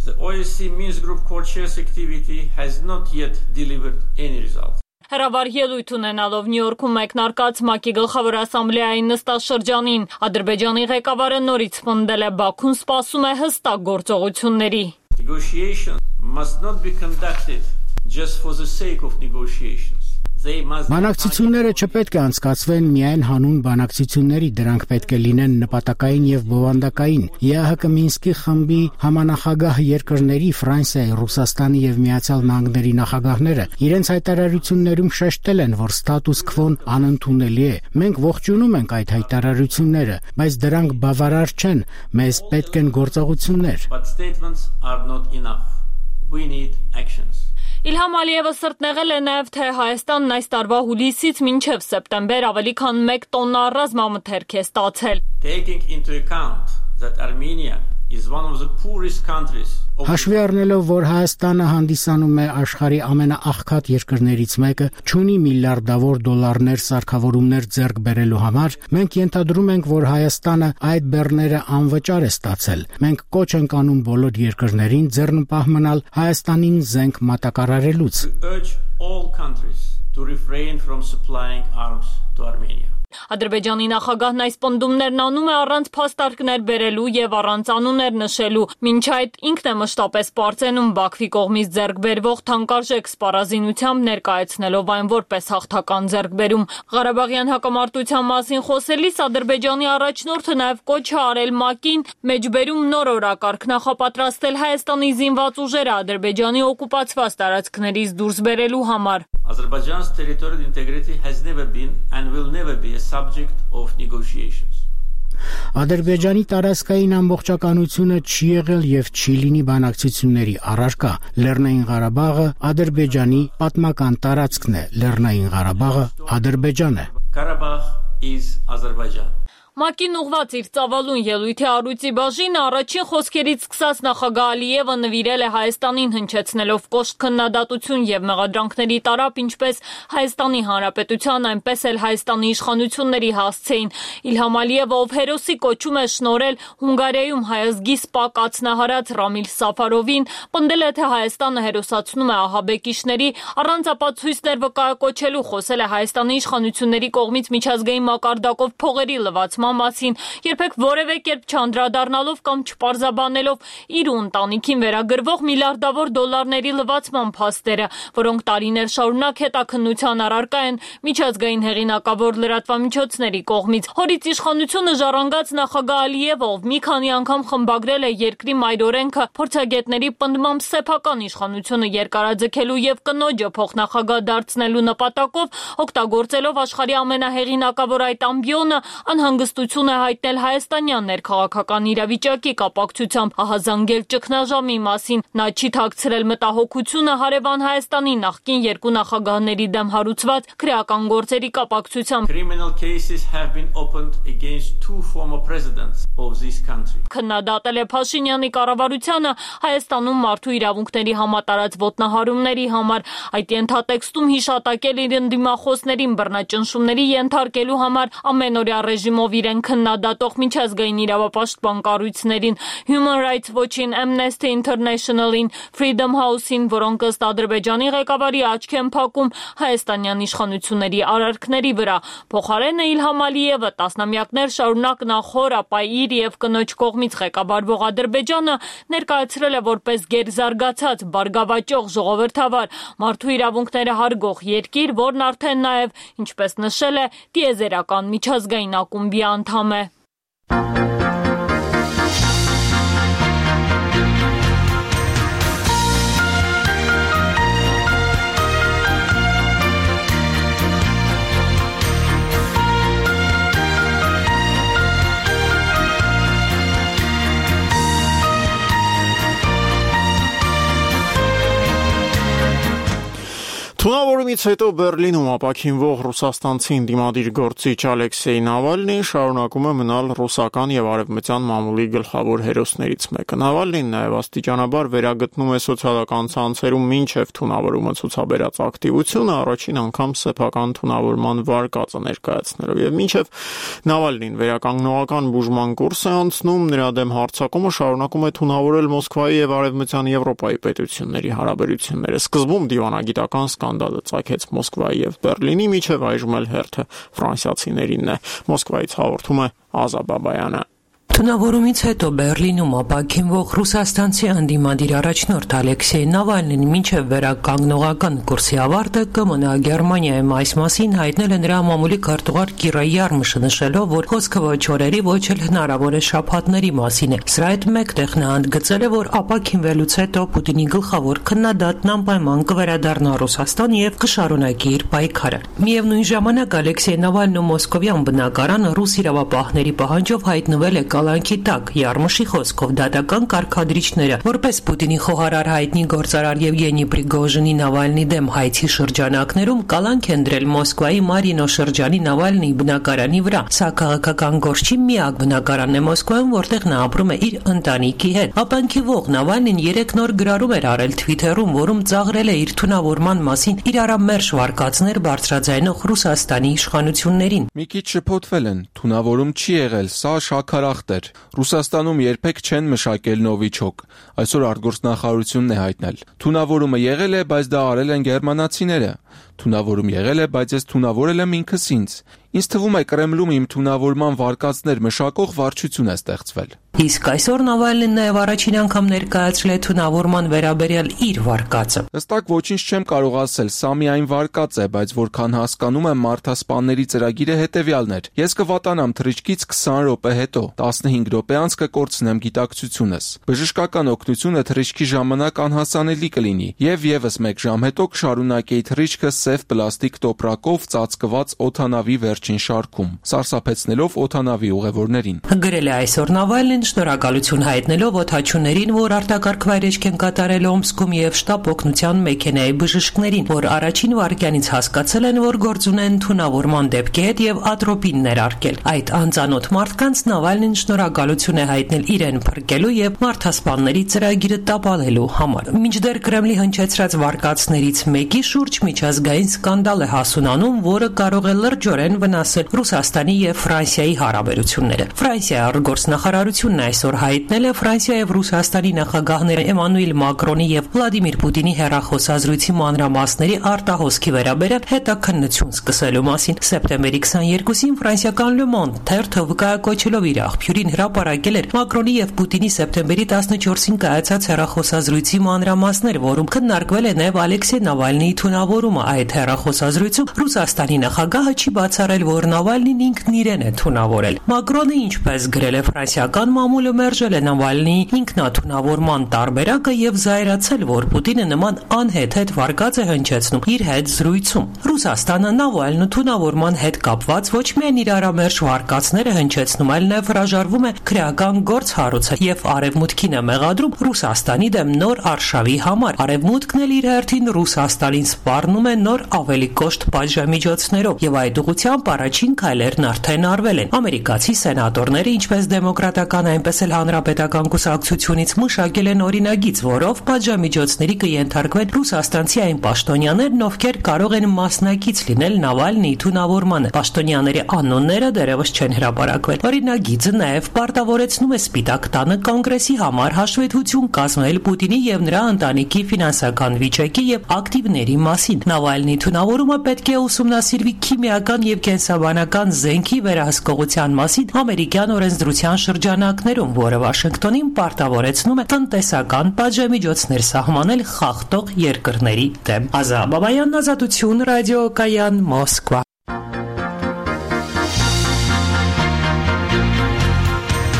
The O S C Minsk Group co-chairs activity has not yet delivered any results. Հրավար ելույթ ունենալով Նյու Յորքում մեկնարկած ՄԱԿ-ի գլխավոր ասամբլեայի նստաշրջանին Ադրբեջանի ղեկավարը նորից պնդել է Բաքուն սպասում է հստակ գործողությունների. Negotiations must not be conducted just for the sake of negotiations. Բանակցությունները չպետք է անցկացվեն միայն հանուն բանակցությունների, դրանք պետք է լինեն նպատակային եւ բովանդակային։ ԵԱՀԿ Մինսկի խմբի համանախագահ երկրների Ֆրանսիայի, Ռուսաստանի եւ Միացյալ Նահանգների նախագահները իրենց հայտարարություններում շեշտել են, որ ստատուս քվոն անընդունելի է։ Մենք ողջունում ենք այդ հայտարարությունները, բայց դրանք բավարար չեն, մեզ պետք են գործողություններ։ But statements are not enough. We need actions. Իլհամ Ալիևը սրտնեղել է նաև, թե Հայաստանն այս տարվա հուլիսից մինչև սեպտեմբեր ավելի քան մեկ տոննա ռազմամթերք է ստացել. Taking into account that Armenia is one of the poorest countries. Հաշվի առնելով, որ Հայաստանը հանդիսանում է աշխարհի ամենաաղքատ երկրներից մեկը, չունի միլիարդավոր դոլարներ սարքավորումներ ձեռք բերելու համար, մենք ենթադրում ենք, որ Հայաստանը այդ բեռները անվճար է ստացել։ Մենք կոչ ենք անում բոլոր երկրներին ձեռնպահ մնալ Հայաստանին զենք մատակարարելուց։ Urge all countries to refrain from supplying arms to Armenia. Ադրբեջանի նախագահն այս պնդումներն անում է առանց փաստարկներ բերելու եւ առանց անուններ նշելու։ Մինչ այդ ինքն է մշտապես պարծենում Բաքվի կողմից ձեռք բերվող թանկարժեք սպառազինությամբ ներկայացնելով այն որպես հաղթական ձեռքբերում։ Ղարաբաղյան հակամարտության մասին խոսելիս Ադրբեջանի առաջնորդը նաեւ կոչ է արել ՄԱԿ-ին մեջբերում նոր օրակարգ նախապատրաստել Հայաստանի զինված ուժերը Ադրբեջանի օկուպացված տարածքներից դուրս բերելու համար։ Azerbaijan's territorial integrity has never been and will never be a subject of negotiations. Ադրբեջանի տարածքային ամբողջականությունը չի եղել եւ չի լինի բանակցությունների առարկա։ Լեռնային Ղարաբաղը Ադրբեջանի պատմական տարածքն է։ Լեռնային Ղարաբաղը Ադրբեջան է։ Karabakh is Azerbaijan. ՄԱԿ-ին ուղված իր ծավալուն ելույթի առույցի բաժինը առաջին խոսքերից սկսած նախագահ Ալիևը նվիրել է Հայաստանին հնչեցնելով կոշտ քննադատություն եւ մեղադրանքների տարապ ինչպես Հայաստանի Հանրապետության, այնպես էլ Հայաստանի իշխանությունների հասցեին։ Իլհամ Ալիևը, ով հերոսի կոչում է շնորհել Հունգարիայում հայազգի սպա կացնահարած Ռամիլ Սաֆարովին, պնդել է, թե Հայաստանը հերոսացնում է ահաբեկիչների, առանց ապացույցներ վկայակոչելու խոսել է Հայաստանի իշխանությունների կողմից միջազգային մակարդակով փողերի լվացման մասին, երբեք որևէ կերպ չանդրադառնալով կամ չպարզաբանելով իր ու ընտանիքին վերագրվող միլիարդավոր դոլարների լվացման փաստերը, որոնք տարիներ շարունակ հետաքննության առարկա են միջազգային հեղինակավոր լրատվամիջոցների կողմից։ Հորից իշխանությունը ժառանգած նախագահ Ալիևը, ով մի քանի անգամ խմբագրել է երկրի մայրօրենքը, փորձագետների պնդմամբ սեփական իշխանությունը երկարաձգելու եւ կնոջը փոխնախագահ դարձնելու նպատակով, օգտագործելով աշխարհի ամենահեղինակավոր այդ ամբիոնը, անհանգստություն է հայտնել հայաստանյան ներքաղաքական իրավիճակի կապակցությամբ, ահազանգել ճգնաժամի մասին։ Նա չի թաքցրել մտահոգությունը հարևան Հայաստանի նախկին երկու նախագահների դեմ հարուցված քրեական գործերի կապակցությամբ։ Criminal cases have been opened against two former presidents of this country. Քննադատել է Փաշինյանի կառավարությանը Հայաստանում մարդու իրավունքների համատարած ոտնահարումների համար, այդ ենթատեքստում հիշատակել իր ընդդիմախոսներին բռնաճնշումների ենթարկելու համար ամենօրյա ռեժիմով իրեն քննադատող միջազգային իրավապաշտպան կառույցներին, Human Rights Watch-ին, Amnesty International-ին, Freedom House-ին, որոնք ըստ Ադրբեջանի ղեկավարի աչք են փակում հայաստանյան իշխանությունների արարքների վրա։ Փոխարենը Իլհամ Ալիևը տասնամյակներ շարունակ նախոր, ապա իր եւ կնոջ կողմից ղեկավարվող Ադրբեջանը ներկայացրել է որպես գերզարգացած, բարգավաճող, ժողովրդավար, մարդու իրավունքները հարգող երկիր, որն արդեն նաեւ, ինչպես նշել է, տիեզերական միջազգային ակումբի անդամ է։ Թունավորում Թունավորումից հետո Բերլինում ապաքինվող ռուսաստանցի ընդդիմադիր գործիչ Ալեքսեյ Նավալնին շարունակում է մնալ ռուսական եւ արևմտյան մամուլի գլխավոր հերոսներից մեկը։ Նավալնին նաեւ աստիճանաբար վերագտնում է սոցիալական ցանցերում մինչեւ թունավորումը ցուցաբերած ակտիվությունը, առաջին անգամ սեփական թունավորման վարկածը ներկայացնելով եւ մինչեւ Նավալնին վերականգնողական բուժման կուրս է անցնում, նրա դեմ հարձակումը շարունակում է թունավորել Մոսկվայի եւ արևմտյան Եվրոպայի պետությունների հարաբերությունները։ Սկզբում դիվանագիտական սկանդալը ծագեց Մոսկվայի եւ Բերլինի միջև, այժմ էլ հերթը ֆրանսիացիներինն է։ Մոսկվայից հաղորդում է Ազա Բաբայանը։ Թունավորումից հետո Բերլինում ապաքինվող ռուսաստանցի ընդդիմադիր առաջնորդ Ալեքսեյ Նավալնին մինչև վերականգնողական կուրսի ավարտը կմնա Գերմանիայում, այս մասին հայտնել է նրա մամուլի քարտուղար Կիրա Յարմշը, նշելով, որ խոսքը ոչ օրերի, ոչ էլ հնարավոր է շաբաթների մասին է։ Սրա հետ մեկտեղ նա ընդգծել է, որ ապաքինվելուց հետո Պուտինի գլխավոր քննադատն անպայման կվերադառնա Ռուսաստան եւ կշարունակի իր պայքարը։ Միևնույն ժամանակ Ալեքսեյ Նավալնը մոսկովյան բնակարան ռուս իրավապահների պահանջով հայտնվել է կալանքի տակ։ Յարմշի խոսքով դատական կարգադրիչները, որպես Պուտինի խոհարար հայտնի գործարար Եվգենի Պրիգոժինի Նավալնի դեմ հայցի շրջանակներում կալանք են դրել Մոսկվայի Մարինո շրջանի Նավալնի բնակարանի վրա։ Սա քաղաքական գործչի միակ բնակարանն է Մոսկվայում, որտեղ նա ապրում է իր ընտանիքի հետ։ Ապանքիվող Նավալնին երեք նոր գրառում էր արել Twitter-ում, որում ծաղրել է իր թունավորման մասին իրարամերժ վարկածներ բարձրաձայնող Ռուսաստանի իշխանություններին։ Մի քիչ շփոթվել են, թունավորում չի եղել, սա շաքարախտ էր։ Ռուսաստանում երբեք չեն մշակել նովիչոկ։ Այսօր արտգործնախարարությունն է հայտնել։ Թունավորումը եղել է, բայց դա արել են գերմանացիները։ Թունավորում եղել է, բայց ես թունավորել եմ ինքս ինձ։ Ինձ թվում է Կրեմլում իմ թունավորման վարկածներ մշակող վարչություն է ստեղծվել։ Իսկ այսօր Նավալնին նաև առաջին անգամ ներկայացրել է թունավորման վերաբերյալ իր վարկածը։ Հստակ ոչինչ չեմ կարող ասել, սա միայն վարկած է, բայց որքան հասկանում եմ, մարդասպանների ծրագիրը հետևյալն էր։ Ես կվատանամ թռիչքից քսան րոպե հետո, տասնհինգ րոպե անց կկորցնեմ գիտակցությունս։ Բժշկական օգնությունը թռիչքի ժամանակ անհասանելի կլինի, եւ եւս մեկ ժամ հետո կշարունակեի թռիչքը սև պլաստիկ տոպրակով ծածկված օդանավի վերջին շարքում, սարսափեցնելով օդանավի ուղևորներին։ Գրել է այսօր Նավալնին, շնորհակալություն հայտնելով օդաչուներին, որ արտակարգ վայրեջք են կատարել Օմսկում եւ շտապ օգնության մեքենայի բժիշկներին, որ առաջին վայրկյանից հասկացել են, որ գործ ունեն թունավորման դեպքի հետ եւ ատրոպին ներարկել։ Այդ անծանոթ մարդկանց Նավալնին շնորհակալություն է հայտնել իրեն փրկելու եւ մարդասպանների ծրագիրը տապալելու համար։ Մինչդեռ Կրեմլի հնչեցրած վարկածներից մեկի շուրջ միջազգային սկանդալ է հասունանում, որը կարող է լրջորեն վնասել Ռուսաստանի եւ Ֆրանսիայի հարաբերությունները։ Ֆրանսիայի արտգործնախարարությունն այսօր հայտնել է Ֆրանսիա եւ Ռուսաստանի նախագահները Էմանուել Մակրոնի եւ Վլադիմիր Պուտինի հեռախոսազրույցի մանրամասների արտահոսքի վերաբերյալ հետաքննություն սկսելու մասին։ Սեպտեմբերի քսաներկուսին ֆրանսիական Le Monde թերթը վկայակոչելով իր աղբյուրին հրապարակել էր Մակրոնի եւ Պուտինի սեպտեմբերի տասնչորսին կայացած հեռախոսազրույցի մանրամասներ, որում քննարկվել է նաեւ Ալեքսեյ Նավալնիի թունավորումը։ Այդ հեռախոսազրույցում Ռուսաստանի նախագահը չի բացառել, որ Նավալնին ինքն իրեն է թունավորել։ Մակրոնը, ինչպես գրել է ֆրանսիական մամուլը, մերժել է Նավալնիի ինքնաթունավորման տարբերակը եւ զայրացել, որ Պուտինը նման անհեթեթ վարկած է հնչեցնում իր հետ զրույցում։ Ռուսաստանը Նավալնու թունավորման հետ կապված ոչ միայն իր արամերժ վարկածները հնչեցնում, այլ նաեւ հրաժարվում է քրեական գործ հարուցել եւ արևմուտքին է մեղադրում Ռուսաստանի դեմ նոր արշավի համար։ Արևմուտքն էլ իր հերթին Ռուսաստանին սպառնում է նոր ավելի կոշտ պատժամիջոցներով եւ այդ ուղղությամբ առաջին քայլերն արդեն արվել են։ Ամերիկացի սենատորները, ինչպես դեմոկրատական, այնպես էլ հանրապետական կուսակցությունից մշակել են օրինագիծ, որով պատժամիջոցների կենթարկվեն ռուսաստանցի այն պաշտոնյաներն, ովքեր կարող են մասնակից լինել Նավալնիի թունավորմանը։ Պաշտոնյաների անունները դեռևս չեն հրապարակվել։ Օրինագիծը նաև պարտավորեցնում է Սպիտակ տանը կոնգրեսի համար հաշվետվություն կազմել Պուտինի եւ նրա ընտանիքի ֆինանսական վիճակի եւ ակտիվների մասին։ Նավալնիի թունավորումը պետք է ուսումնասիրվի քիմիական եւ կենսաբանական զենքի վերահսկողության մասին ամերիկյան օրենսդրության շրջանակներում, որը Վաշինգտոնին պարտավորեցնում է տնտեսական պատժամիջոցներ սահմանել խախտող երկրների դեմ։ Ազա Բաբայան, Ազատություն, ռադիոկայան, Մոսկվա։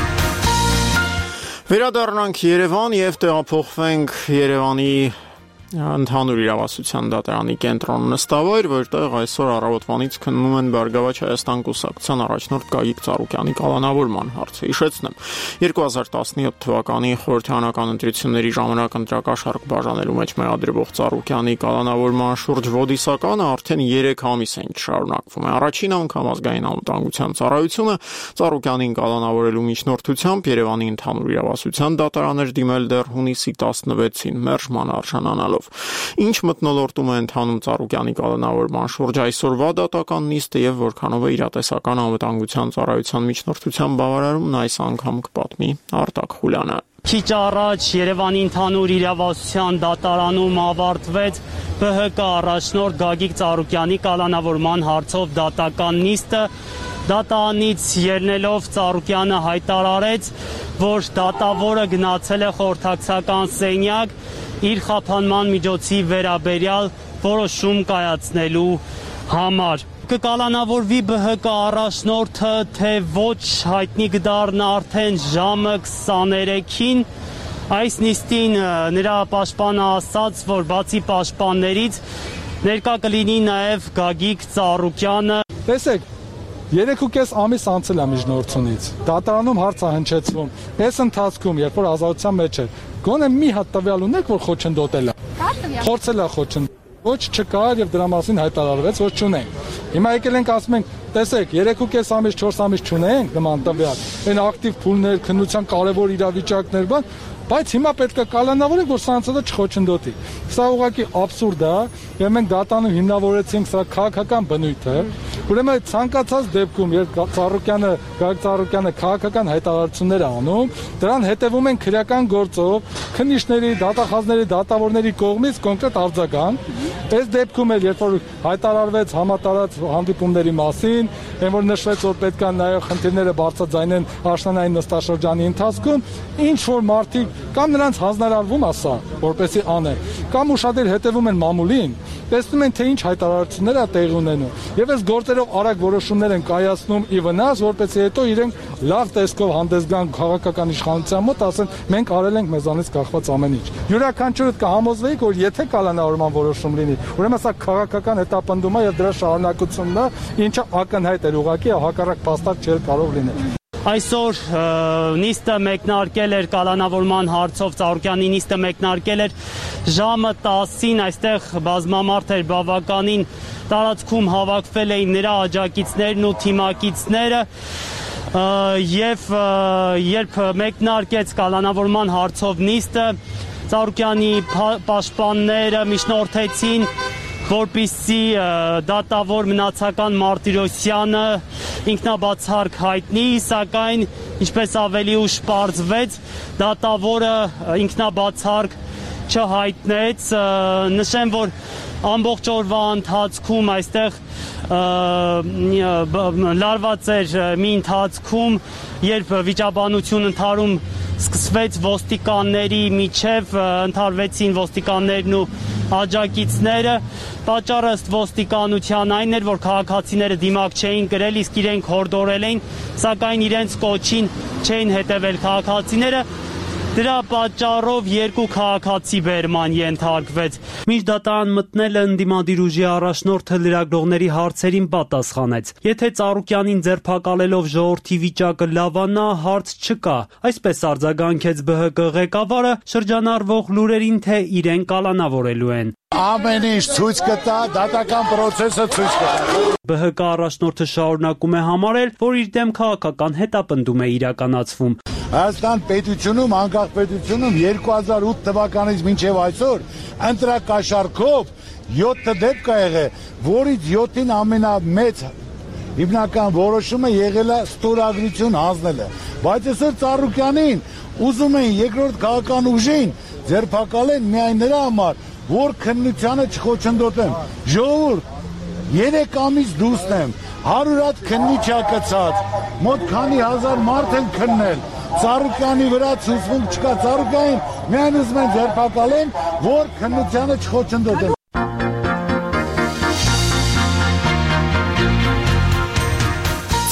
Վերադառնանք Երևան եւ տեղափոխվենք Երևանի Ընդհանուր իրավասության դատարանի կենտրոն նստավայր, որտեղ այսօր առավոտվանից քննում են Բարգավաճ Հայաստան կուսակցության առաջնորդ Գագիկ Ծառուկյանի կալանավորման հարցը։ Հիշեցնեմ, երկու հազար տասնյոթ թվականի խորհրդարանական ընտրությունների ժամանակ ընտրակաշառք բաժանելու մեջ մեղադրվող Ծառուկյանի կալանավորման շուրջ ոդիսականը արդեն երեք ամիս է շարունակվում է։ Առաջին անգամ ազգային անվտանգության ծառայությունը Ծառուկյանին կալանավորելու միջնորդությամբ Երևանի ընդհանուր իրավասության դատարան էր դիմել դեռ հունիսի տասնվեցին մերժման արժանանալով։ Ինչ մթնոլորտում է ընթանում Ծառուկյանի կալանավորման շուրջ այսօրվա դատական նիստը եւ որքանով է իրատեսական անվտանգության ծառայության միջնորդությամբ բավարարումն այս անգամ կպատմի Արտակ Խուլյանը։ Քիչ առաջ Երևանի ընդհանուր իրավասության դատարանում ավարտվեց Բ Հ Կ առաջնորդ Գագիկ Ծառուկյանի կալանավորման հարցով դատական նիստը։ Դատանից ելնելով Ծառուկյանը հայտարարեց, որ դատավորը գնացել է խորհրդակցական սենյակ իր խափանման միջոցի վերաբերյալ որոշում կայացնելու համար։ Կկալանավորվի Բ Հ Կ առաջնորդը, թե ոչ հայտնի կդառնա արդեն ժամը քսաներեքին։ Այս նիստին նրա պաշտպանը ասաց, որ բացի պաշտպաններից ներկա կլինի նաև Գագիկ Ծառուկյանը։ Տեսեք, երեք ու կես ամիս անցել է միջնորդությունից։ Դատարանում հարց է հնչեցվում։ Այս ընթացքում, երբ որ ազատության մեջ էր, գոնե մի հատ տվյալ ունեք, որ խոչընդոտել է։ Փորձել է խոչընդոտել։ Ոչ չկար եւ դրա մասին հայտարարվեց, որ չունենք։ Հիմա եկել ենք ասում ենք, տեսեք, երեք ու կես ամիս, չորս ամիս չունենք նման տվյալ։ Այն ակտիվ փուլներ, քննության կարևոր իրավիճակներ, բան, բայց հիմա պետք է կալանավորենք, որ սա անցածը չխոչընդոտի։ Սա ուղղակի աբսուրդ է, եւ մենք դատանում հիմնավորեցինք սա քաղաքական բնույթ է։ Ուրեմն ցանկացած դեպքում, երբ Ծառուկյանը, Գագիկ Ծառուկյանը քաղաքական հայտարարություններ է անում, դրան հետևում են քրեական գործով քննիչների, դատախազների, դատավորների կողմից կոնկրետ արձագանք։ Այս դեպքում էլ երբ որ հայտարարվեց համատարած հանդիպումների մասին, այն որ նշվեց, որ պետք է նաև խնդիրները բարձրաձայնեն աշնանային նստաշրջանի ընթացքում, ինչ որ մարդիկ կամ նրանց հանձնարարվում է սա, որպեսզի անեն, կամ ուշադիր հետևում են մամուլին, տեսնում են, թե ինչ հայտարարություններ է տեղի ունենում, եւ այս գործերով արագ որոշումներ են կայացնում ի վնաս, որպեսզի հետո իրենք լավ տեսքով հանդես գան քաղաքական իշխանության մոտ, ասեն, մենք արել ենք մեզանից կախված ամեն ինչ։ Յուրաքանչյուրը կհամոզվեիք, որ եթե կալանավորման որոշում լինի, ուրեմն սա քաղաքական հետապնդում է եւ դրա շարունակությունն է, ինչը ակնհայտ էր ուղղակի հակառակ փաստարկ չէր կարող լինել։ Այսօր նիստը մեկնարկել էր կալանավորման հարցով, Ծառուկյանի նիստը մեկնարկել էր ժամը տասին, այստեղ բազմամարդ էր բավականին, տարածքում հավաքվել էին նրա աջակիցներն ու թիմակիցները եւ երբ մեկնարկեց կալանավորման հարցով նիստը, Ծառուկյանի պաշտպանները միջնորդեցին, որպեսզի դատավոր մնացական Մարտիրոսյանը ինքնաբացարկ հայտնի, սակայն ինչպես ավելի ուշ պարզվեց, դատավորը ինքնաբացարկ չհայտնեց։ Նշեմ, որ ամբողջ օրվա ընթացքում այստեղ լարված էր մի ընթացքում, երբ վիճաբանություն ընթարում սկսվեց ոստիկանների միջև, ընթարվեցին ոստիկաններն ու աջակիցները, պատճառը ըստ ոստիկանության այն էր, որ քաղաքացիները դիմակ չէին կրել, իսկ իրենք հորդորել էին, սակայն իրենց կոչին չէին հետևել քաղաքացիները, դրա պատճառով երկու քաղաքացի բերման ենթարկվեց։ Մինչ դատարան մտնելը ընդդիմադիր ուժի առաջնորդը լրագրողների հարցերին պատասխանեց. Եթե Ծառուկյանին ձերբակալելով ժողովրդի վիճակը լավանա, հարց չկա։ Այսպես արձագանքեց Բ Հ Կ ղեկավարը շրջանառվող լուրերին, թե իրեն կալանավորելու են։ Ամեն ինչ ցույց կտա, դատական process-ը ցույց կտա։ Բ Հ Կ առաջնորդը շարունակում է համարել, որ իր դեմ քաղաքական հետապնդում է իրականացվում։ Հայաստան պետությունում, անկախ պետությունում երկու հազար ութ թվականից մինչև այսօր ընտրակաշառքով յոթ դեպք է եղել, որից յոթին ամենամեծ հիմնական որոշումը եղել է ստորագրություն հանձնելը։ Բայց այսօր Ծառուկյանին ուզում են երկրորդ քաղաքական ուժին ձերբակալեն միայն նրա համար, որ քննությանը չխոչընդոտեն։ Ժողովուրդ, երեք ամիս դուրսն եմ, հարյուր հատ քննիչ ա կցած, մոտ քանի հազար մարդ են քննել, Ծառուկյանի վրա ցուցվում չկա, Ծառուկյանին միայն ուզում են ձերբակալեն, որ քննությանը չխոչընդոտեն։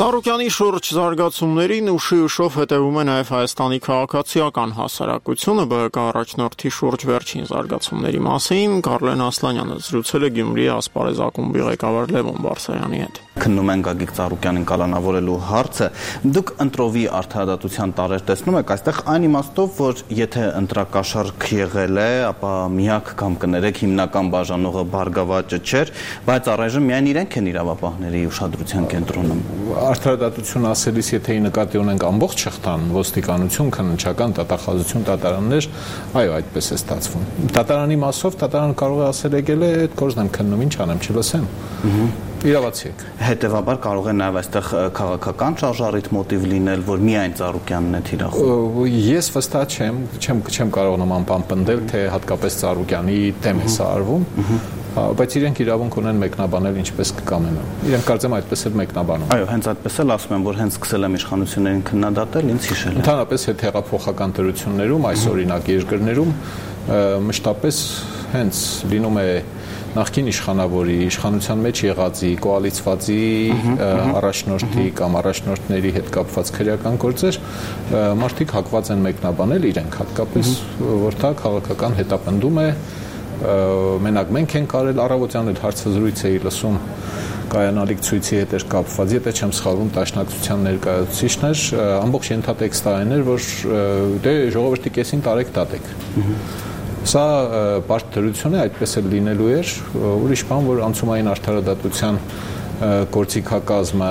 Սարոկյանի շուրջ զարգացումներին ուշի ուշով հետևում է նաև Հայաստանի քաղաքացիական հասարակությունը, ԲՀԿ առաջնորդի շուրջ վերջին զարգացումների մասին Կարլեն Ասլանյանը զրուցել է Գյումրիի ասպարեզ ակումբի ղեկավար Լևոն Բարսեղյանի հետ։ Քննում են Գագիկ Ծառուկյանին կալանավորելու հարցը։ Դուք ընտրովի արդարադատության տարեր տեսնում եք այստեղ այն իմաստով, որ եթե ընտրակաշառք եղել է, ապա միակ կամ կներեք հիմնական բաժանողը Բարգավաճը չէր, բայց առայժմ միայն իրենք են իրավապահների ուշադրության կենտրոնում։ Արդարադատություն ասելիս, եթե նկատի ունենք ամբողջ շղթան, ոստիկանություն, քննչական, դատախազություն, դատարաններ, այո, այդպես է ստացվում։ Դատարանի մասով դատարանը կարող է ասել եկել է, այդ կորզն եմ քննում, ինչ անեմ, չլսեմ։ Իրավացի եք։ Հետևաբար կարող է նաև այստեղ քաղաքական շարժառիթ մոտիվ լինել, որ միայն Ծառուկյանն է թիրախում։ Ես վստահ չեմ, չեմ չեմ կարող նման բան պնդել, թե հատկապես Ծառուկյանի դեմ է սա արվում, բայց իրենք իրավունք ունեն մեկնաբանել ինչպես կկամենան։ Իրենք կարծեմ այդպես էլ մեկնաբանում։ Այո, հենց այդպես էլ ասում են, որ հենց սկսել եմ իշխանություններին քննադատել, ինձ հիշել է։ Ընդհանրապես հետ հեղափոխական դրություններում, այս օրինակ երկրներում մշտապես հենց լինում է նախկին իշխանավորի, իշխանության մեջ եղածի, կոալիցվածի առաջնորդի կամ առաջնորդների հետ կապված քրեական գործեր, մարդիկ հակված են մեկնաբանել իրենք հատկապես, որ դա քաղաքական հետապնդում է, մենակ մենք ենք արել, առավոտյան այդ հարցազրույց էի լսում կայանալիք ցույցի հետ էր կապված, եթե չեմ սխալվում, Դաշնակցության ներկայացուցիչներ, ամբողջ ենթատեքստը այն էր, որ դե ժողովրդի կեսին տարեք տատեք։ Սա բարդ դրություն է, այդպես էլ լինելու էր, ուրիշ բան, որ անցումային արդարադատության գործիքակազմը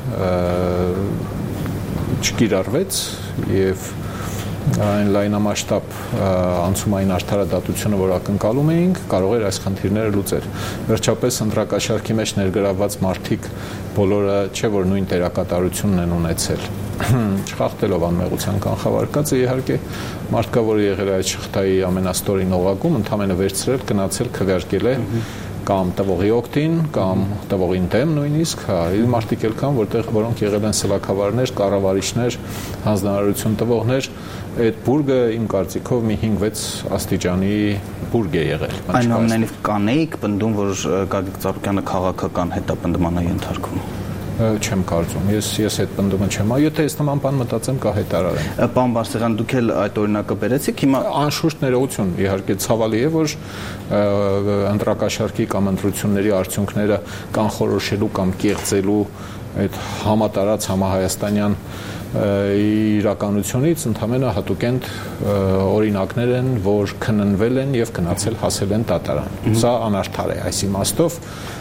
չկիրառվեց եւ այն լայնամասշտաբ անցումային արդարադատությունը, որ ակնկալում էինք, կարող էր այս խնդիրները լուծել։ Վերջապես ընտրակաշառքի մեջ ներգրավված մարդիկ բոլորը չէ որ նույն դերակատարությունն են ունեցել։ Չխախտելով անմեղության կանխավարկածը, իհարկե, մարդկա, որը եղել է այդ շղթայի ամենաստորին օղակում, ընդամենը վերցրել, գնացել, քվեարկել է կամ տվողի օգտին, կամ տվողին դեմ նույնիսկ, հա, մարդիկ էլ կան, որտեղ որոնք եղել են սլաքավարներ, կառավարիչներ, հանձնարարություն տվողներ, այդ բուրգը իմ կարծիքով մի հինգ-վեց աստիճանի բուրգ է եղել։ Այնուամենայնիվ կանեիք պնդում, որ Գագիկ Ծառուկյանը քաղաքական հետապնդման է ենթարկվում։ Չեմ կարծում, ես ես այդ պնդումը չեմ, եթե այս նման բան մտածեմ կա հայտարարեմ։ Պարոն Բարսեղյան, դուք էլ այդ օրինակը բերեցիք, հիմա անշուշտ ներողություն, իհարկե ցավալի է, որ ընտրակաշառքի կամ ընտրությունների արդյունքները կանխորոշելու կամ կեղծելու այդ համատարած համահայաստանյան իրականությունից ընդհանրապես հատուկենտ օրինակներ են, որ քննվել են եւ գնացել հասել են դատարան։ Սա անարդար է, այս իմաստով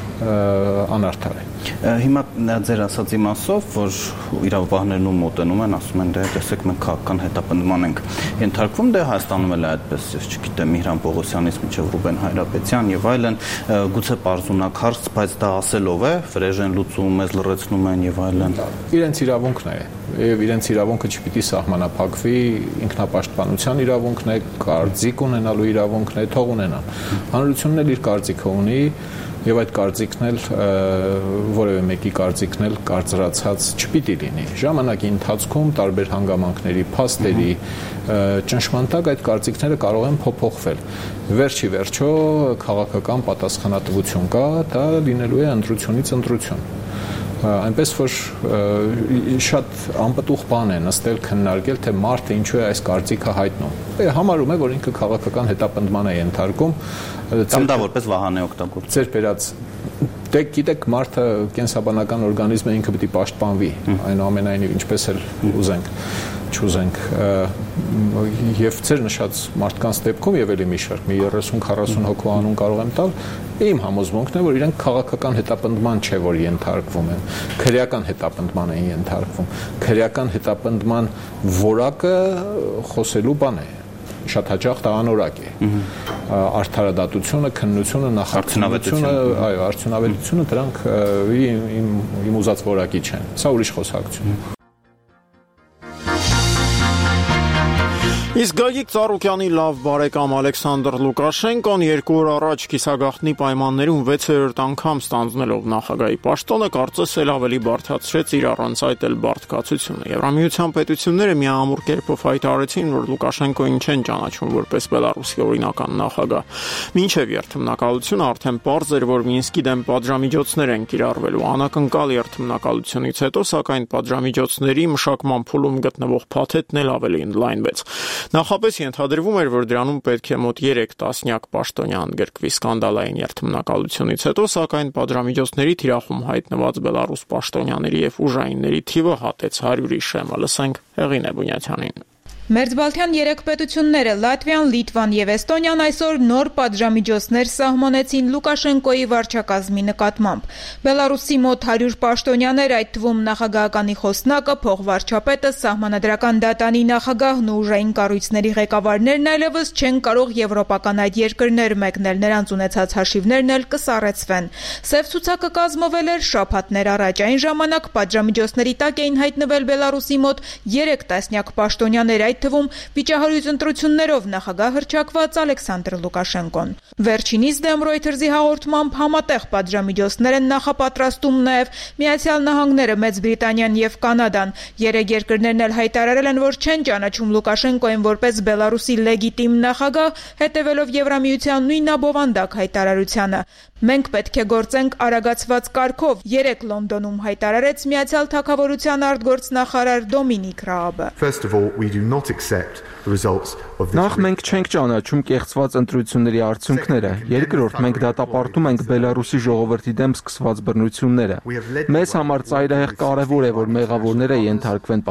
անարդար է։ Հիմա ձեր ասած իմաստով, որ իրավապահներն ու մոտենում են, ասում են, դե տեսեք մենք քաղաքական հետապնդման ենք ենթարկվում, դե Հայաստանում էլ է այդպես, ես չգիտեմ, Միհրան Պողոսյանից մինչև Ռուբեն Հայրապետյան եւ այլն, գուցե պարզունակ հարց, բայց դա ասելով է, վրեժ են լուծում, մեզ լռեցնում են եւ այլն։ Իրենց իրավունքն է, եւ իրենց իրավունքը չպիտի սահմանափակվի, ինքնապաշտպանության իրավունքն է, կարծիք ունենալու իրավունքն է, թող ունենան։ Հանրությունն էլ իր կարծիքը ունի եւ այդ կարծիքն էլ որևէ մեկի կարծիքն էլ կարծրացած չպիտի լինի։ Ժամանակի ընթացքում տարբեր հանգամանքների, փաստերի ճնշման տակ այդ կարծիքները կարող են փոփոխվել։ Վերջի վերջո քաղաքական պատասխանատվություն կա, դա լինելու է ընտրությունից ընտրություն։ Այնպես որ շատ անպտուղ բան է նստել քննարկել, թե մարդը ինչու է այս կարծիքը հայտնում։ Համարում է, որ ինքը քաղաքական հետապնդման է ենթարկում, կամ դա որպես վահան է օգտագործում։ Ձեր բերած դե գիտեք, մարդը կենսաբանական օրգանիզմ է, ինքը պիտի պաշտպանվի, այնուամենայնիվ ինչպես էլ ուզենք, չուզենք, եւ ձեր նշած մարդկանց դեպքում եւ էլի մի շարք մի երեսուն-քառասուն հոգու անուն կարող եմ տալ, իմ համոզմունքն է, որ իրենք քաղաքական հետապնդման չէ, որ ենթարկվում են, քրեական հետապնդման են ենթարկվում։ Քրեական հետապնդման որակը խոսելու բան է, շատ հաճախ դա անորակ է։ Արդարադատությունը, քննությունը, նախարարությունը, այո, արդյունավետությունը դրանք իմ իմ ուզած որակի չեն։ Սա ուրիշ խոսակցություն։ Իսկ Գագիկ Ծառուկյանի լավ բարեկամ Ալեքսանդր Լուկաշենկոն երկու օր առաջ կիսագաղտնի պայմաններում վեցերորդ անգամ ստանձնելով նախագահի պաշտոնը կարծես էլ ավելի բարդացրեց իր առանց այդ էլ բարդկացությունը։ Եվրամիության պետությունները միամուռ կերպով հայտարարեցին, որ Լուկաշենկոին չեն ճանաչում որպես Բելարուսի օրինական նախագահ։ Մինչև երթմնակալությունը արդեն պարզ էր, որ Մինսկի դեմ պատժամիջոցներ են կիրառվելու։ Անակնկալ երթմնակալությունից հետո, սակայն պատժամիջոցների մշակման փուլում գտնվող փաթեթն էլ ավելի ընդլայնվեց։ Նախապես ենթադրվում էր, որ դրանում պետք է մոտ երեք տասնյակ պաշտոնյա ընդգրկվի սկանդալային երթմնակալությունից հետո, սակայն պատժամիջոցների թիրախում հայտնված բելարուս պաշտոնյաների եւ ուժայինների թիվը հատեց հարյուրի շեմը։ Լսենք Հեղինե Բունյաթյանին։ Մերձբալթյան երեք պետությունները Լատվիան, Լիտվան եւ Էստոնիան այսօր նոր պատժամիջոցներ սահմանեցին Լուկաշենկոյի վարչակազմի նկատմամբ։ Բելարուսի մոտ հարյուր պաշտոնյաներ, այդ թվում նախագահականի խոսնակը, փոխվարչապետը, սահմանադրական դատանի նախագահն ու ուժային կառույցների ղեկավարներն այլևս չեն կարող եվրոպական այդ երկրներ մեկնել, նրանց ունեցած հաշիվներն էլ կսառեցվեն։ Սև ցուցակը կազմվել էր շաբաթներ առաջ։ Այն ժամանակ պատժամիջոցների տակ էին հայտնվել Բելարուսի մոտ երեք տասնյակ պաշտոնյաներ, այդ թվում վիճահարույց ընտրություններով նախագահ հռչակված Ալեքսանդր Լուկաշենկոն։ Վերջինիս դեմ Reuters-ի հաղորդմամբ համատեղ պատժամիջոցներ են նախապատրաստում նաև Միացյալ Նահանգները, Մեծ Բրիտանիան եւ Կանադան։ Երեք երկրներն էլ հայտարարել են, որ չեն ճանաչում Լուկաշենկոին որպես Բելարուսի լեգիտիմ նախագահ, հետևելով Եվրամիության նույն աբովանդակ հայտարարությանը։ Մենք պետք է գործենք արագացված կարգով, երեք Լոնդոնում հայտարարեց Միացյալ Թագավորության արտգործնախարար Դոմինիկ Ռաաբը։ Նախ մենք չենք ճանաչում կեղծված ընտրությունների արդյունքները, երկրորդ մենք դատապարտում ենք Բելարուսի ժողովրդի դեմ սկսված բռնությունները։ Մեզ համար ծայրահեղ կարևոր է, որ մեղավորները ենթարկվեն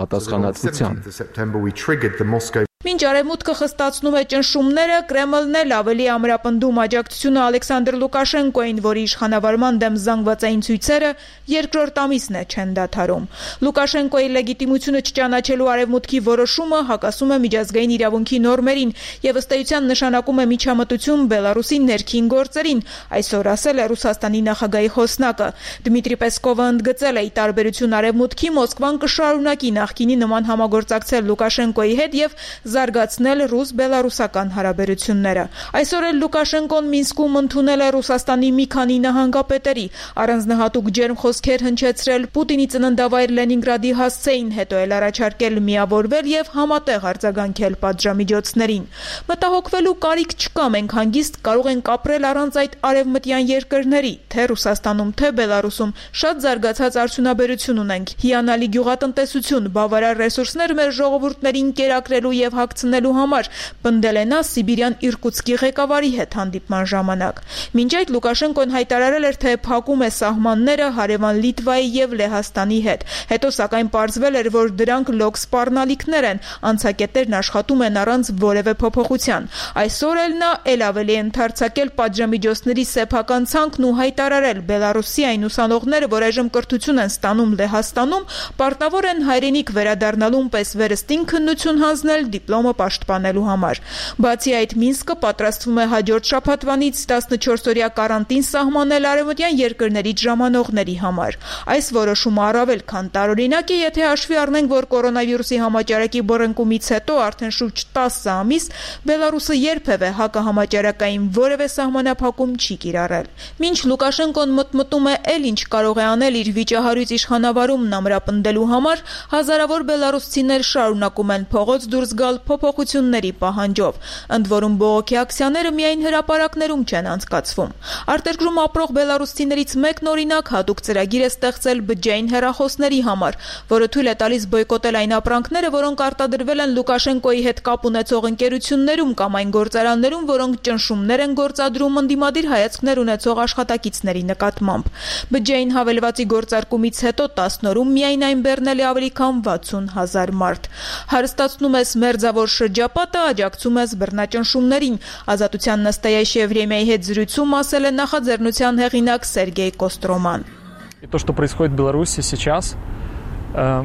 պատասխանատվության։ Մինչ Արևմուտքը խստացնում է ճնշումները, Կրեմլն էլ ավելի ամրապնդում աջակցությունը Ալեքսանդր Լուկաշենկոին, որի իշխանավարման դեմ զանգվածային ցույցերը երկրորդ ամիսն է չեն դադարում։ Լուկաշենկոյի լեգիտիմությունը չճանաչելու Արևմուտքի որոշումը հակասում է միջազգային իրավունքի նորմերին եւ ըստ էության նշանակում է միջամտություն Բելարուսի ներքին գործերին, այսօր ասել է Ռուսաստանի նախագահի խոսնակը։ Դմիտրի Պեսկովը ընդգծել է՝ ի տարբերություն Արևմուտքի, Մոսկվան կշարունակի նախկինի նման համագործակցել Լուկաշենկոյի հետ եւ զարգացնել ռուս-բելարուսական հարաբերությունները։ Այսօր էլ Լուկաշենկոն Մինսկում ընդունել է Ռուսաստանի մի քանի նահանգապետերի, առանձնահատուկ ջերմ խոսքեր հնչեցրել Պուտինի ծննդավայր Լենինգրադի հասցեին, հետո էլ առաջարկել միավորվել եւ համատեղ արձագանքել պատժամիջոցներին։ Մտահոգվելու կարիք չկա, մենք հանգիստ կարող ենք ապրել առանց այդ արևմտյան երկրների, թե Ռուսաստանում, թե Բելարուսում շատ զարգացած արդյունաբերություն ունենք, հիանալի գյուղատնտեսություն, բավարար ռեսուրսներ մեր ժողովուրդներին կերակրելու եւ հագցնելու համար, պնդել է նա Սիբիրյան Իրկուտսկի ղեկավարի հետ հանդիպման ժամանակ։ Մինչ այդ Լուկաշենկոն հայտարարել էր, թե փակում է սահմանները հարևան Լիտվայի եւ Լեհաստանի հետ։ Հետո սակայն պարզվել էր, որ դրանք լոկ սպառնալիքներ են, անցակետերն աշխատում են առանց որևէ փոփոխության։ Այսօր էլ նա ել ավելի ընդարձակել պատժամիջոցների սեփական ցանկն ու հայտարարել Բելարուսի այն ուսանողները, որ այժմ կրթություն են ստանում Լեհաստանում, պարտավոր են հայրենիք վերադառնալուն պես վերստին քննություն հանձնել դիպլոմը պաշտպանելու համար։ Բացի այդ, Մինսկը պատրաստվում է հաջորդ շաբաթվանից տասնչորսօրյա կարանտին սահմանել արևմտյան երկրներից ժամանողների համար։ Այս որոշումը առավել քան տարօրինակ է, եթե հաշվի առնենք, որ կորոնավիրուսի համաճարակի բռնկումից հետո արդեն շուրջ տասը ամիս Բելարուսը երբևէ հակահամաճարակային որևէ սահմանափակում չի կիրառել։ Մինչ Լուկաշենկոն մտմտում է էլ ինչ կարող է անել իր վիճահարույց իշխանավարումն ամրապնդելու համար, հազարավոր բելարուսցիներ շարունակում են փողոց դուրս գալ փոփոխությունների պահանջով, ընդ որում բողոքի ակցիաները միայն հրապարակներում չեն անցկացվում։ Արտերկրում ապրող բելարուսցիներից մեկն օրինակ հատուկ ծրագիր է ստեղծել բջջային հեռախոսների համար, որը թույլ է տալիս բոյկոտել այն ապրանքները, որոնք արտադրվել են Լուկաշենկոյի հետ կապ ունեցող ընկերություններում կամ այն գործարաններում, որոնք ճնշումներ են գործադրում ընդդիմադիր հայացքներ ունեցող աշխատակիցների նկատմամբ։ Բջջային հավելվածի գործարկումից հետո տասն օրում միայն այն բեռնել է ավելի քան վաթսուն հազար մարդ։ Հարստացնում ես մերձավոր շրջապատը, աջակցում ես բռնաճնշումներին, Ազատության նստաющее времяի հետ զրույցում ասել է նախաձեռնության հեղինակ Սերգեյ Կոստրոման։ То, что происходит в Беларуси сейчас,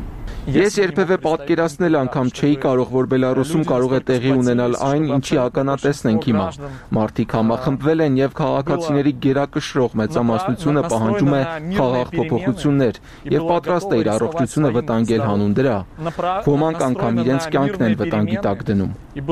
Ես երբևէ պատկերացնել անգամ չէի կարող, որ Բելարուսում կարող է տեղի ունենալ այն, ինչի ականատեսն ենք հիմա։ Մարդիկ համախմբվել են եւ քաղաքացիների գերակշռող մեծամասնությունը պահանջում է խաղաղ փոփոխություններ եւ պատրաստ է իր առողջությունը վտանգել հանուն դրա։ Ոմանք անգամ իրենց կյանքն են վտանգի տակ դնում։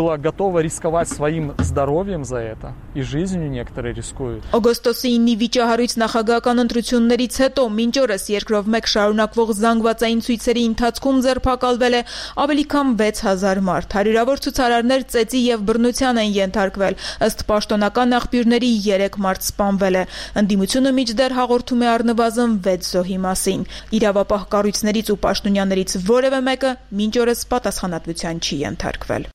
Օգոստոսի ինը վիճահարույց նախագահական ընտրություններից հետո մինչ օրս երկրով մեկ շարունակվող զանգվածային ցույցերի ընթացքում ձերբակալվել է ավելի քան վեց հազար մարդ։ Հարյուրավոր ցուցարարներ ծեծի եւ բռնության են ենթարկվել։ Ըստ պաշտոնական աղբյուրների երեք մարդ սպանվել է։ Ընդդիմությունը մինչդեռ հաղորդում է առնվազն վեց զոհի մասին։ Իրավապահ կառույցներից ու պաշտոնյաներից որևէ մեկը մինչ օրս պատասխանատվության չի ենթարկվել։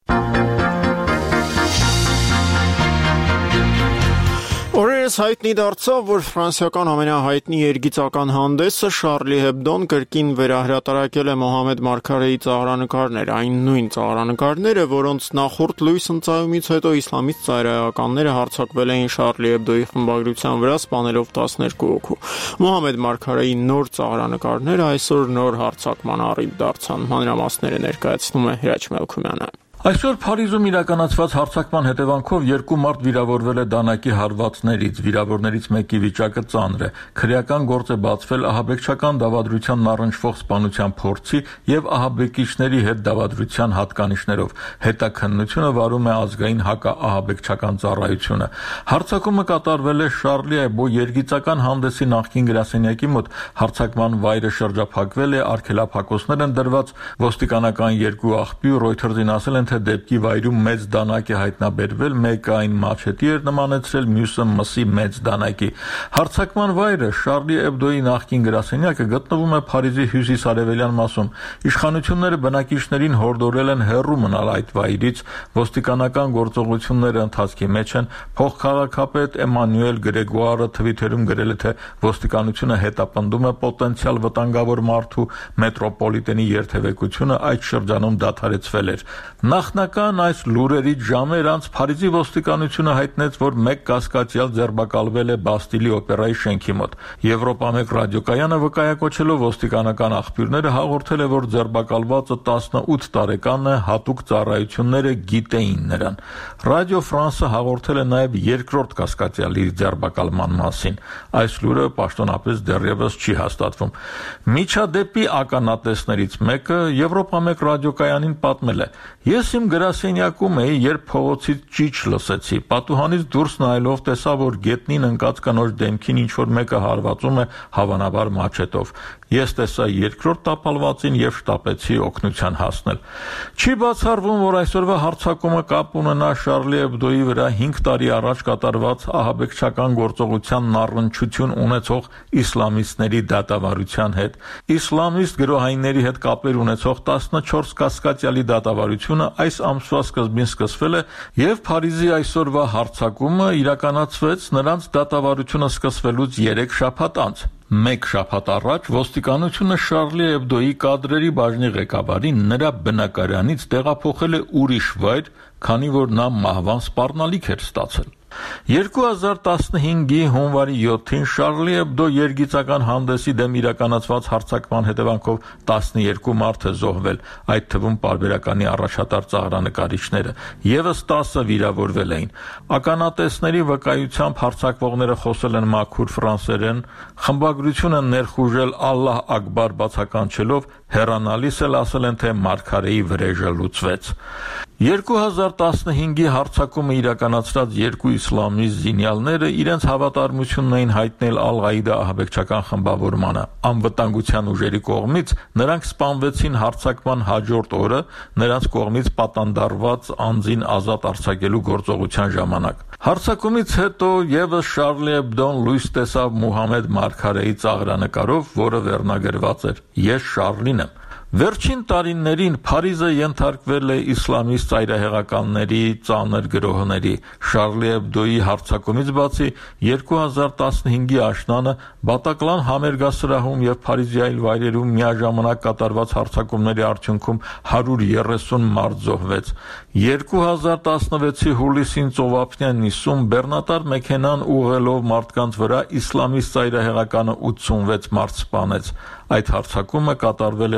Օրերս հայտնի դարձավ, որ ֆրանսիական ամենահայտնի երգիծական հանդեսը Շարլի Հեբդոն կրկին վերահրատարակել է Մոհամեդ Մարգարեի ծաղրանկարներ, այն նույն ծաղրանկարները, որոնց նախորդ լույս ընծայումից հետո իսլամիստ ծայրահեղականները հարձակվել էին Շարլի Հեբդոյի խմբագրության վրա, սպանելով տասներկու հոգու։ Մոհամեդ Մարգարեի նոր ծաղրանկարները այսօր նոր հարձակման առիթ դարձան։ Մանրամասները ներկայացնում է Հրաչ Մելքումյանը։ Այսօր Փարիզում իրականացված հարձակման հետևանքով երկու մարդ վիրավորվել է դանակի հարվածներից, վիրավորներից մեկի վիճակը ծանր է։ Քրեական գործ է բացվել ահաբեկչական դավադրությանն առնչվող սպանության փորձի եւ ահաբեկիչների հետ դավադրության հատկանիշներով։ Հետաքննությունը վարում է ազգային հակաահաբեկչական ծառայությունը։ Հարձակումը կատարվել է Շարլի Էբդո երգիծական հանդեսի նախկին գրասենյակի մոտ։ Հարձակման վայրը շրջափակվել է, արգելափակոցներ են դրված, ոստիկանական երկու աղբյուր Reuters-ին ասել են, թե դեպքի վայրում մեծ դանակ է հայտնաբերվել, մեկը այն մաչետի էր նմանեցրել, մյուսը մսի մեծ դանակի։ Հարձակման վայրը Շարլի Էբդոյի նախկին գրասենյակը գտնվում է Փարիզի հյուսիս-արևելյան մասում։ Իշխանությունները բնակիչներին հորդորել են հեռու մնալ այդ վայրից, ոստիկանական գործողությունները ընթացքի մեջ են։ Փոխքաղաքապետ Էմանուել Գրեգուարը Թվիթերում գրել է, թե ոստիկանությունը հետապնդում է պոտենցիալ վտանգավոր մարդու մետրոպոլիտենի երթևեկությունը այդ շրջանում դադարեցվել էր։ Նախնական այս լուրերից ժամեր անց Փարիզի ոստիկանությունը հայտնեց, որ մեկ կասկածյալ ձերբակալվել է Բաստիլի օպերայի շենքի մոտ։ Եվրոպա մեկ ռադիոկայանը վկայակոչելով ոստիկանական աղբյուրները հաղորդել է, որ ձերբակալվածը տասնութ տարեկան է, հատուկ ծառայությունները գիտեին նրան։ Ռադիո Ֆրանսը հաղորդել է նաև երկրորդ կասկածյալի ձերբակալման մասին։ Այս լուրը պաշտոնապես դեռևս չի հաստատվում։ Միջադեպի ականատեսներից մեկը Եվրոպա մեկ ռադիոկայանին պատմել է. Ես իմ գրասենյակում էի, երբ փողոցից ճիչ լսեցի։ Պատուհանից դուրս նայելով տեսա, որ գետնին ընկած կնոջ դեմքին ինչ-որ մեկը հարվածում է, հավանաբար մաչետով։ Ես տեսա երկրորդ տապալվածին եւ շտապեցի օգնության հասնել։ Չի բացառվում, որ այսօրվա հարձակումը կապ ունենա Շարլի Էբդոյի վրա հինգ տարի առաջ կատարված ահաբեկչական գործողությանն առնչություն ունեցող իսլամիստների դատավարության հետ։ Իսլամիստ գրոհայինների հետ կապեր ունեցող տասնչորս կասկածյալի դատավարությունը այս ամսվա սկզբին սկսվել է եւ Փարիզի այսօրվա հարձակումը իրականացվեց նրանց դատավարությունը սկսվելուց երեք շաբաթ անց։ Մեկ շաբաթ առաջ ոստիկանությունը Շարլի Էբդոյի կադրերի բաժնի ղեկավարին նրա բնակարանից տեղափոխել է ուրիշ վայր, քանի որ նա մահվան սպառնալիք էր ստացել։ երկու հազար տասնհինգի հունվարի յոթին Շարլի Էբդո երգիծական հանդեսի դեմ իրականացված հարձակման հետևանքով տասներկու մարդ է զոհվել, այդ թվում պարբերականի առաջատար ծաղրանկարիչները, ևս տասը վիրավորվել էին։ Ականատեսների վկայությամբ հարձակվողները խոսել են մաքուր ֆրանսերեն, խմբագրությունը ներխուժել «Ալլահ Ակբար» բացականչելով, հեռանալիս էլ ասել են, թե Մարգարեի վրեժը լուծվեց։ երկու հազար տասնհինգի հարձակումը իրականացրած երկու իսլամիստ զինյալները իրենց հավատարմությունն էին հայտնել Ալ-Ղաիդա ահաբեկչական խմբավորմանը։ Անվտանգության ուժերի կողմից նրանք սպանվեցին հարձակման հաջորդ օրը նրանց կողմից պատանդարված անձին ազատ արձակելու գործողության ժամանակ։ Հարձակումից հետո ևս Շարլի Էբդոն լույս տեսավ Մուհամեդ Մարգարեի ծաղրանկարով, որը վերնագրված էր «Ես Շարլին եմ»։ Վերջին տարիներին Փարիզը ենթարկվել է իսլամիստ ծայրահեղականների ծանր գրոհների։ Շարլի Էբդոյի հարձակումից բացի երկու հազար տասնհինգի աշնանը Բատակլան համերգասրահում եւ Փարիզի այլ վայրերում միաժամանակ կատարված հարձակումների արդյունքում հարյուր երեսուն մարդ զոհվեց։ երկու հազար տասնվեցի հուլիսին ծովափնյա նիսում բեռնատար մեքենան ուղղելով մարդկանց վրա իսլամիստ ծայրահեղականը ութսունվեց մարդ սպանեց։ Այդ հարձակումը կատարվել էր Ֆրանսիա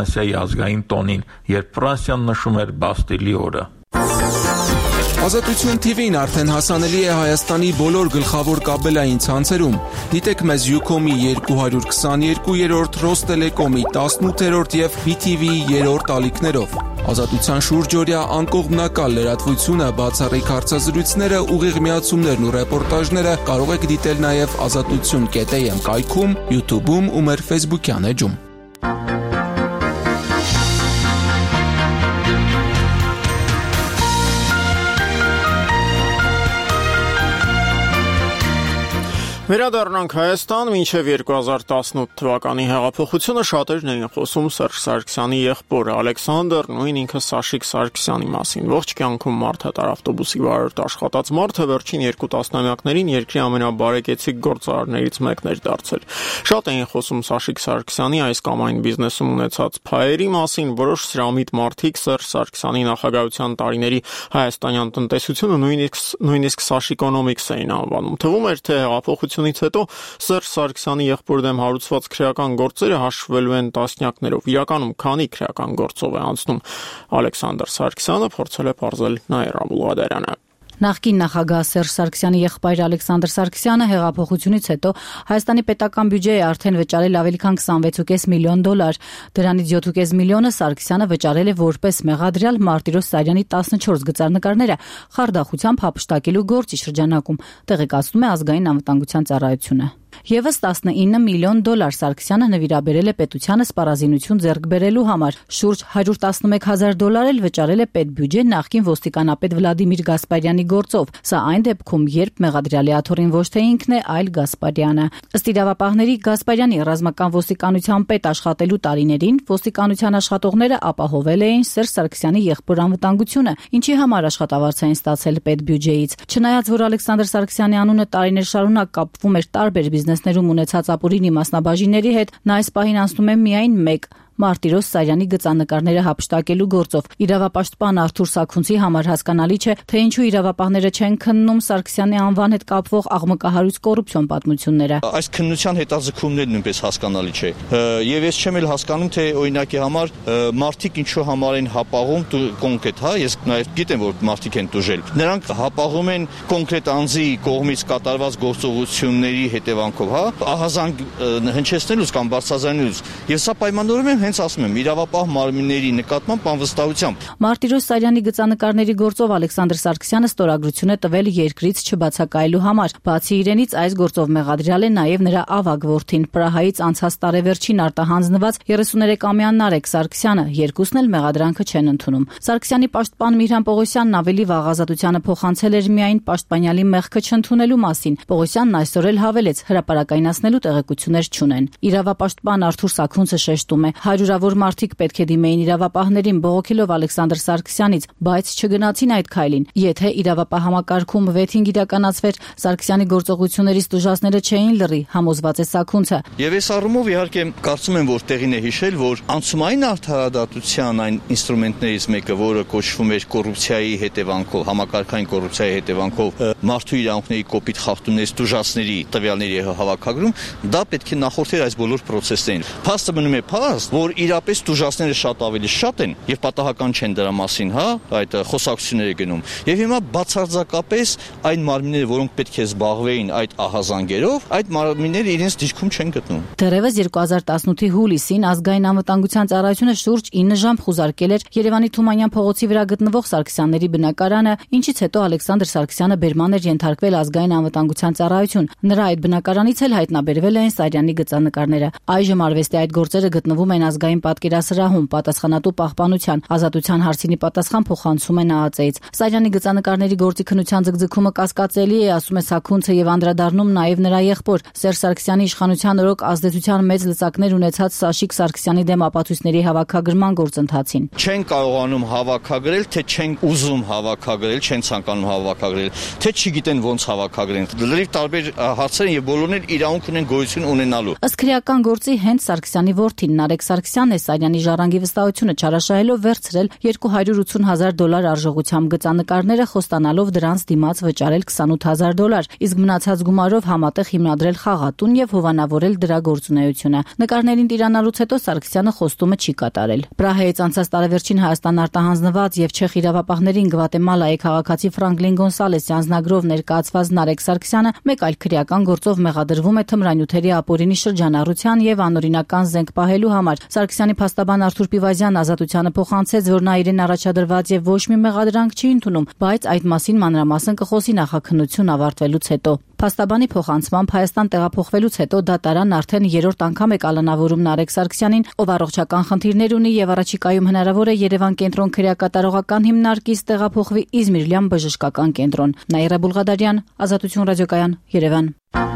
Ֆրանսիայի ազգային տոնին, երբ Ֆրանսիան նշում էր Բաստիլի օրը։ Ազատություն թի վին արդեն հասանելի է Հայաստանի բոլոր գլխավոր կաբելային ցանցերում։ Դիտեք մեզ Ucom-ի երկու հարյուր քսաներկու, Ռոստելեկոմի տասնութ եւ բի թի վի-ի երրորդ ալիքներով։ Ազատության շուրջօրյա անկողմնակալ լրատվությունը, բացառիկ հարցազրույցները, ուղիղ միացումներն ու ռեպորտաժները կարող եք դիտել նաև ազատություն կետ էյ էմ կայքում, YouTube-ում ու մեր Facebook-յան էջում։ Վերադառնանք Հայաստան, մինչև երկու հազար տասնութ թվականի հեղափոխությունը շատերն էին խոսում Սերժ Սարգսյանի եղբորը Ալեքսանդր, նույն ինքը Սաշիկ Սարգսյանի մասին։ Ողջ կյանքում մարդատար ավտոբուսի վարորդ աշխատած մարդը վերջին երկու տասնամյակներին երկրի ամենաբարեկեցիկ գործարարներից մեկն էր դարձել։ Շատ էին խոսում Սաշիկ Սարգսյանի այս կամ այն բիզնեսում ունեցած փայերի մասին, որոշ սրամիտ մարդիկ Սերժ Սարգսյանի նախագահության տարիների հայաստանյան տնտեսությունը նույնիսկ նույնիսկ Սաշիկոնոմիկս էին անվանում։ Թվում էր, թե հեղափոխություն հետո Սերժ Սարգսյանի եղբոր դեմ հարուցված քրեական գործերը հաշվելու են տասնյակներով։ Իրականում քանի քրեական գործով է անցնում Ալեքսանդր Սարգսյանը, փորձել է պարզել Նաիրա Բուլղադարյանը։ Նախկին նախագահ Սերժ Սարգսյանի եղբայր Ալեքսանդր Սարգսյանը հեղափոխությունից հետո Հայաստանի պետական բյուջեի արդեն վճարել ավելի քան քսանվեց կես միլիոն դոլար։ Դրանից յոթ կես միլիոնը Սարգսյանը վճարել է որպես մեղադրյալ Մարտիրոս Սարյանի տասնչորս գծառնկարները խարդախությամբ հափշտակելու գործի շրջանակում, տեղեկացնում է ազգային անվտանգության ծառայությունը։ Եվս տասնինը միլիոն դոլար Սարգսյանը նվիրաբերել է պետությանը սպառազինություն ձեռք բերելու համար։ Շուրջ հարյուր տասնմեկ հազար դոլար էլ վճարել է պետբյուջե նախկին ոստիկանապետ Վլադիմիր Գասպարյանի գործով։ Սա այն դեպքում, երբ մեղադրյալի աթոռին ոչ թե ինքն է, այլ Գասպարյանը։ Ըստ իրավապահների, Գասպարյանի ռազմական ոստիկանության պետ աշխատելու տարիներին ոստիկանության աշխատողները ապահովել էին Սերժ Սարգսյանի եղբոր անվտանգությունը, ինչի համար աշխատավարձ էին ստացել պետբյուջեից։ Չնայած որ Ալեքսանդր Սարգսյանի անունը տարիներ շարունակ կապվում էր տարբեր բիզնեսներում ունեցած ապուրինի մասնաբաժինների հետ, նա այս պահին անցնում է միայն մեկ Մարտիրոս Սարյանի գծանկարները հափշտակելու գործով։ Իրավապաշտպան Արթուր Սաքունցի համար հասկանալի չէ, թե ինչու իրավապահները չեն քննում Սարգսյանի անվան հետ կապվող աղմկահարույց կոռուպցիոն պատմությունները։ Այս քննության հետաձգումներն նույնպես հասկանալի չէ։ Եվ ես չեմ էլ հասկանում, թե օրինակի համար մարդիկ ինչու համար են հապաղում կոնկրետ, հա, ես նաև գիտեմ, որ մարդիկ են տուժել։ Նրանք հապաղում են կոնկրետ անձի կողմից կատարված գործողությունների հետևանքով, հա, ահազանգ հնչեցնելուց կամ բարձրացնելուց։ Եվ սա պայմանավորվում է հենց ասում եմ իրավապահ մարմինների նկատմամբ անվստահությամբ։ Մարտիրոս Սարյանի գծանկարների գործով Ալեքսանդր Սարգսյանը ստորագրություն է տվել երկրից չբացակայելու համար։ Բացի իրենից այս գործով մեղադրյալ է նաև նրա ավագ որդին, Պրահայից անցած տարեվերջին արտահանձնված երեսուներեկամյա Նարեկ Սարգսյանը, երկուսն էլ մեղադրանքը չեն ընդունում։ Սարգսյանի պաշտպան Միրհան Պողոսյանն ավելի վաղ ազատությանը փոխանցել էր միայն պաշտպանյալի մեղքը չընդունելու մասին։ Պողոսյանն այսօր էլ հավելեց, հրապարակայնացնելու տեղեկություններ չունեն։ Իրավապաշտպան Արթուր Սաքունցը շեշտում է, հարյուրավոր մարդիկ պետք է դիմեին իրավապահներին բողոքելով Ալեքսանդր Սարգսյանից, բայց չգնացին այդ քայլին։ Եթե իրավապահ համակարգում վեթինգ իրականացվեր, Սարգսյանի գործողություններից տուժածները չէին լռի, համոզված է Սաքունցը։ Եվ այս առումով իհարկե կարծում եմ, որ տեղին է հիշել, որ անցումային արդարադատության այն ինստրումենտներից մեկը, որը կոչվում էր կոռուպցիայի հետևանքով, համակարգային կոռուպցիայի հետևանքով մարդու իրավունքների կոպիտ խախտումներից տուժածների տվյալների հավաքագրում, դա պետք է նախորդեր այս բոլոր process-ին։ Փաստը մնում է փաստ, որ իրապես տուժածները շատ ավելի շատ են եւ պատահական չեն դրա մասին, հա, այդ խոսակցությունները գնում։ Եվ հիմա բացարձակապես այն մարմինները, որոնք պետք է զբաղվեին այդ ահազանգերով, այդ մարմինները իրենց դիրքում չեն գտնում։ Դեռևս երկու հազար տասնութի հուլիսին ազգային անվտանգության ծառայությունը շուրջ ինը ժամ խուզարկել էր Երևանի Թումանյան փողոցի վրա գտնվող Սարգսյանների բնակարանը, ինչից հետո Ալեքսանդր Սարգսյանը բերման էր ենթարկվել ազգային անվտանգության ծառայություն։ Նրա այդ բնակարանից էլ հայտնաբերվել են Սարյանի գծանկարները։ Այժմ արվեստի այդ գործերը գտնվում են ազգային պատկերասրահում, պատասխանատու պահպանության, ազատության հարցինի պատասխան փոխանցում են ԱԱԾ-ից։ Սարյանի գծանկարների գործի քննության ձգձգումը կասկածելի է, ասում է Սաքունցը եւ անդրադառնում նաեւ նրա եղբոր Սերժ Սարգսյանի իշխանության օրոք ազդեցության մեծ լծակներ ունեցած Սաշիկ Սարգսյանի դեմ ապացույցների հավաքագրման գործընթացին։ Չեն կարողանում հավաքագրել, թե չեն ուզում հավաքագրել, չեն ցանկանում հավաքագրել, թե չգիտեն ոնց հավաքագրեն։ Լրիվ տարբեր հարցեր են եւ բոլորն էլ իրավունք ունեն գոյություն ունենալու։ Ըստ քրեական գործի հենց Սարգսյանի որդին Նարեկ Սարգսյանն է Սարյանի ժառանգի վստահությունը չարաշահելով վերցրել երկու հարյուր ութսուն հազար դոլար արժողությամբ գծանկարները, խոստանալով դրանց դիմաց վճարել քսանութ հազար դոլար, իսկ մնացած գումարով համատեղ հիմնադրել խաղատուն եւ հովանավորել դրա գործունեությունը։ Նկարներին տիրանալուց հետո Սարգսյանը խոստումը չի կատարել։ Պրահայից անցած տարեվերջին Հայաստան արտահանձնված եւ չեխ իրավապահներին Գվատեմալայի քաղաքացի Ֆրանկլին Գոնսալեսի անձնագրով ներկայացված Նարեկ Սարգսյանը մեկ այլ քրեական գործով մեղադրվում է թմրանյութերի ապօրինի շրջանառության եւ անօրինական զենք պահելու համար։ Սարգսյանի փաստաբան Արթուր Պիվազյանն Ազատությանը փոխանցեց, որ նա իրեն առաջադրված եւ ոչ մի մեղադրանք չի ընդունում, բայց այդ մասին մանրամասն կխոսի նախաքննություն ավարտվելուց հետո։ Փաստաբանի փոխանցմամբ Հայաստան տեղափոխվելուց հետո դատարանն արդեն երրորդ անգամ է կալանավորում Նարեկ Սարգսյանին, ով առողջական խնդիրներ ունի եւ առաջիկայում հնարավոր է Երևան կենտրոն քրեակատարողական հիմնարկից տեղափոխվի Իզմիրլյան բժշկական կենտրոն։ Նաիրա Բուլղադարյան, Ազատություն ռադիոկայան, Երևան։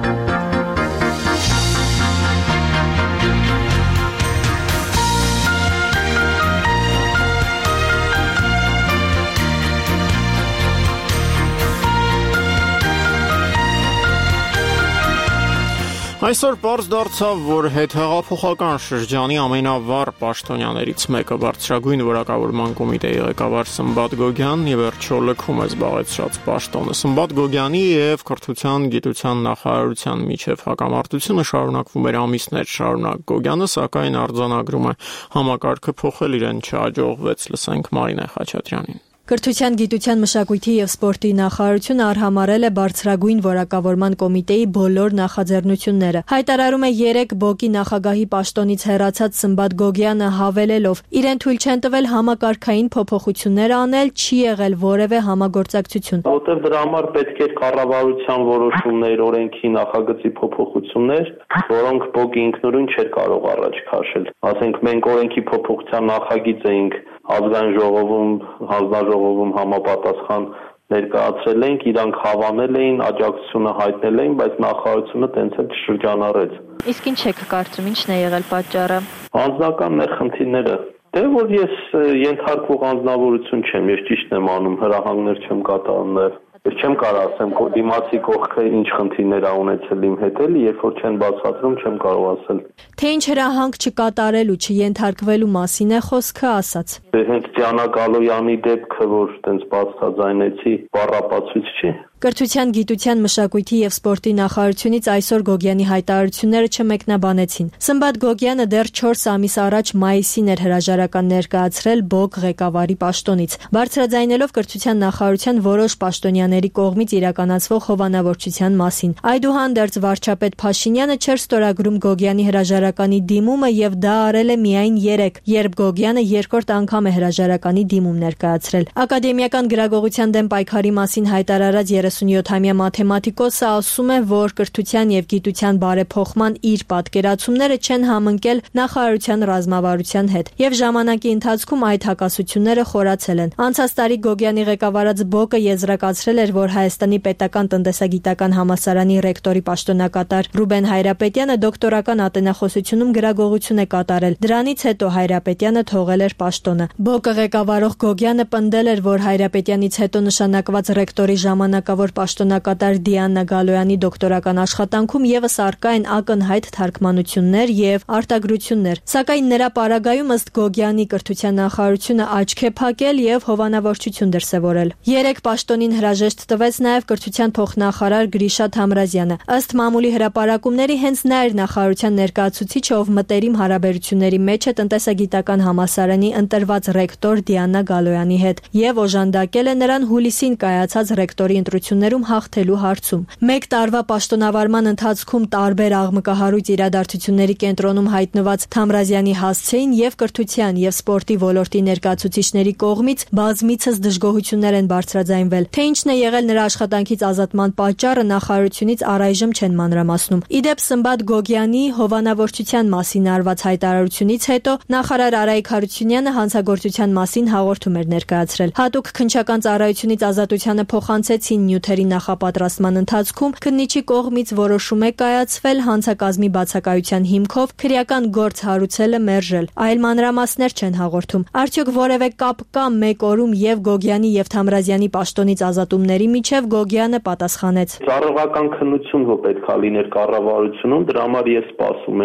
Այսօր պարզ դարձավ, որ հետհեղափոխական շրջանի ամենավառ պաշտոնյաներից մեկը բարձրագույն որակավորման կոմիտեի ղեկավար Սմբատ Գոգյանն ի վերջո լքում է զբաղեցրած պաշտոնը։ Սմբատ Գոգյանի եւ Կրթության, գիտության նախարարության միջև հակամարտությունը շարունակվում էր ամիսներ շարունակ։ Գոգյանը սակայն արձանագրում է համակարգը փոխել իրեն չհաջողվեց։ Լսենք Մարինե Խաչատրյանին։ Կրթության, գիտության, մշակույթի եւ սպորտի նախարարությունը արհամարել է բարձրագույն որակավորման կոմիտեի բոլոր նախաձեռնությունները։ Հայտարարում է երեք բոկի նախագահի պաշտոնից հեռացած Սմբատ Գոգյանը հավելելով. իրեն թույլ չեն տվել համակարգային փոփոխություններ անել, չի եղել որևէ համագործակցություն։ Որտեղ դրա համար պետք էր կառավարության որոշումներ, օրենքի նախագծի փոփոխություններ, որոնք բոկի ինքնուրույն չէր կարող առաջ քաշել։ Ասենք մենք օրենքի փոփոխության նախագիծ էինք ազգային ժողովում, հանձնաժողովում համապատասխան ներկայացրել էինք, իրանք հավանել էին, աջակցությունը հայտնել էին, բայց նախարարությունը տենց էլ չշրջանառեց։ Իսկ ինչ եք կարծում, ինչն է եղել պատճառը։ Անձնական ներխնդիրները։ Դե որ ես ենթարկվող անձնավորություն չեմ, ես ճիշտ եմ անում, հրահանգներ չեմ կատարում։ Ես չեմ կարող ասեմ դիմացի կողքը ինչ խնդիրներ ա ունեցել իմ հետ էլի, երբ որ չեն բացատրում, չեմ կարող ասել։ Թե ինչ հրահանգ չկատարելու, չենթարկվելու մասին է խոսքը, ասաց։ Դե հենց Դիանա Գալոյանի դեպքը, որ տենց բացատրեցի, բառապացույց չի։ Կրթության, գիտության, մշակույթի եւ սպորտի նախարարությունից այսօր Գոգյանի հայտարարությունները չմեկնաբանեցին։ Սմբատ Գոգյանը դեռ չորս ամիս առաջ մայիսին էր հրաժարական ներկայացրել բոկ ղեկավարի պաշտոնից, բարձրաձայնելով կրթության նախարարության որոշ պաշտոնյաների կողմից իրականացվող հովանավորչության մասին։ Այդուհանդերձ վարչապետ Փաշինյանը չէր ստորագրում Գոգյանի հրաժարականի դիմումը եւ դա արել է միայն երեկ, երբ Գոգյանը երկրորդ անգամ է հրաժարականի դիմում ներկայացրել։ Ակադեմիական գրագողության դեմ պայքարի մասին հայտարարած երեսունյոթամյա մաթեմատիկոսը ասում է, որ կրթության եւ գիտության բարեփոխման իր պատկերացումները չեն համընկել նախարարության ռազմավարության հետ եւ ժամանակի ընթացքում այդ հակասությունները խորացել են։ Անցած տարի Գոգյանի ղեկավարած բոկը եզրակացրել էր, որ Հայաստանի պետական տնտեսագիտական համալսարանի ռեկտորի պաշտոնակատար Ռուբեն Հայրապետյանը դոկտորական ատենախոսությունում գրագողություն է կատարել։ Դրանից հետո Հայրապետյանը թողել էր պաշտոնը։ Բոկը ղեկավարող Գոգյանը պնդել էր, որ Հայրապետյանից հետո նշանակված ռեկտորի ժամանակավոր պաշտոնակատար Դիանա Գալոյանի դոկտորական աշխատանքում եւս առկա են ակնհայտ թարգմանություններ եւ արտագրություններ։ Սակայն նրա պարագայում ըստ Գոգյանի կրթության նախարարությունը աչք է փակել եւ հովանավորչություն դրսեւորել։ Երեք պաշտոնին հրաժեշտ տվեց նաեւ կրթության փոխնախարար Գրիշա Թամրազյանը։ Ըստ մամուլի հրապարակումների հենց նա էր նախարարության ներկայացուցիչը, ով մտերիմ հարաբերությունների մեջ է տնտեսագիտական համալսարանի ընտրված ռեկտոր Դիանա Գալոյանի հետ եւ օժանդակել է նրան հուլիսին կայացած ռեկտորի ընտրություններում հաղթելու հարցում։ Մեկ տարվա պաշտոնավարման ընթացքում տարբեր աղմկահարույց իրադարձությունների կենտրոնում հայտնված Թամրազյանի հասցեին եւ կրթության եւ սպորտի ոլորտի ներկայացուցիչների կողմից բազմիցս դժգոհություններ են բարձրաձայնվել։ Թե ինչն է եղել նրա աշխատանքից ազատման պատճառը նախարարությունից առայժմ չեն մանրամասնում։ Իդեպ Սմբատ Գոգյանի հովանավորչության մասին արված հայտարարությունից հետո նախարար Արայիկ Հարությունյանը հանցագործության մասին հաղորդում էր ներկայացրել։ Հատուկ քննչական ծառայությունից ազատությանը փոխանցեցին նյութերի նախապատրաստման ընթացքում քննիչի կողմից որոշում է կայացվել հանցակազմի բացակայության հիմքով քրեական գործ հարուցելը մերժել։ Այլ մանրամասներ չեն հաղորդում։ Արդյոք որևէ կապ կա մեկ օրում եւ Գոգյանի եւ Թամրազյանի պաշտոնից ազատումների միջև։ Գոգյանը պատասխանեց. Ծառայական քննություն որ պետք է լիներ կառավարությունում, դրա համար ես սպասում էի,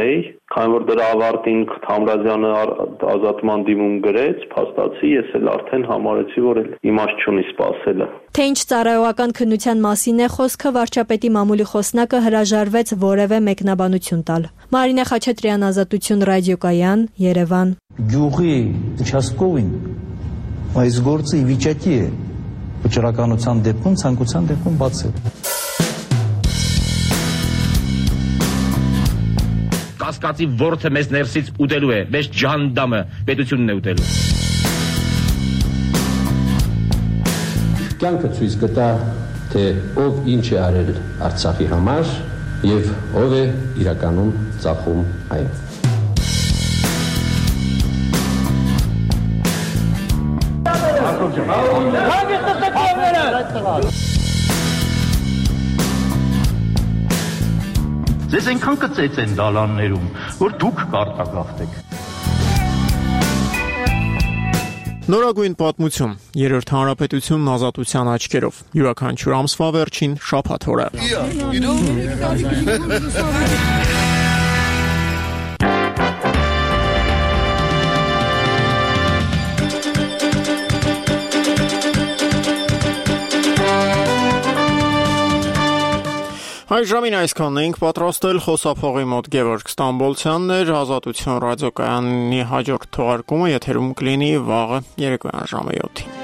Քանի որ դրա ավարտին Թամրազյանը ազատման դիմում գրեց, փաստացի ես էլ արդեն համարեցի, որ էլ իմաստ չունի սպասելը։ Թե ինչ ծառայողական քննության մասին է խոսքը, վարչապետի մամուլի խոսնակը հրաժարվեց որևէ մեկնաբանություն տալ։ Մարինե Խաչատրյան, Ազատություն ռադիոկայան, Երևան։ Գյուղի участковին այս գործը ի վիճակի է վճռականության դեպքում, ցանկության դեպքում բացել։ Կասկածի ворթը մեզ ներսից ուտելու է, մեզ ջանդամը պետությունն է ուտելու։ Կյանքը ցույց կտա, թե ով ինչ է արել Արցախի համար եւ ով է իրականում ծախում այն։ Ձեզ այնքան կծեց են դալաններում, որ դուք կարտագաղթեք։ Նորագույն պատմություն, երրորդ հանրապետությունն ազատության աչքերով, յուրաքանչյուր ամսվա վերջին շաբաթ օրը։ Այս ժամին այսքանն էինք պատրաստել, խոսափողի մոտ Գևորգ Ստամբոլցյանն էր, Ազատություն ռադիոկայանի հաջորդ թողարկումը եթերում կլինի վաղը երեկոյան ժամը յոթին։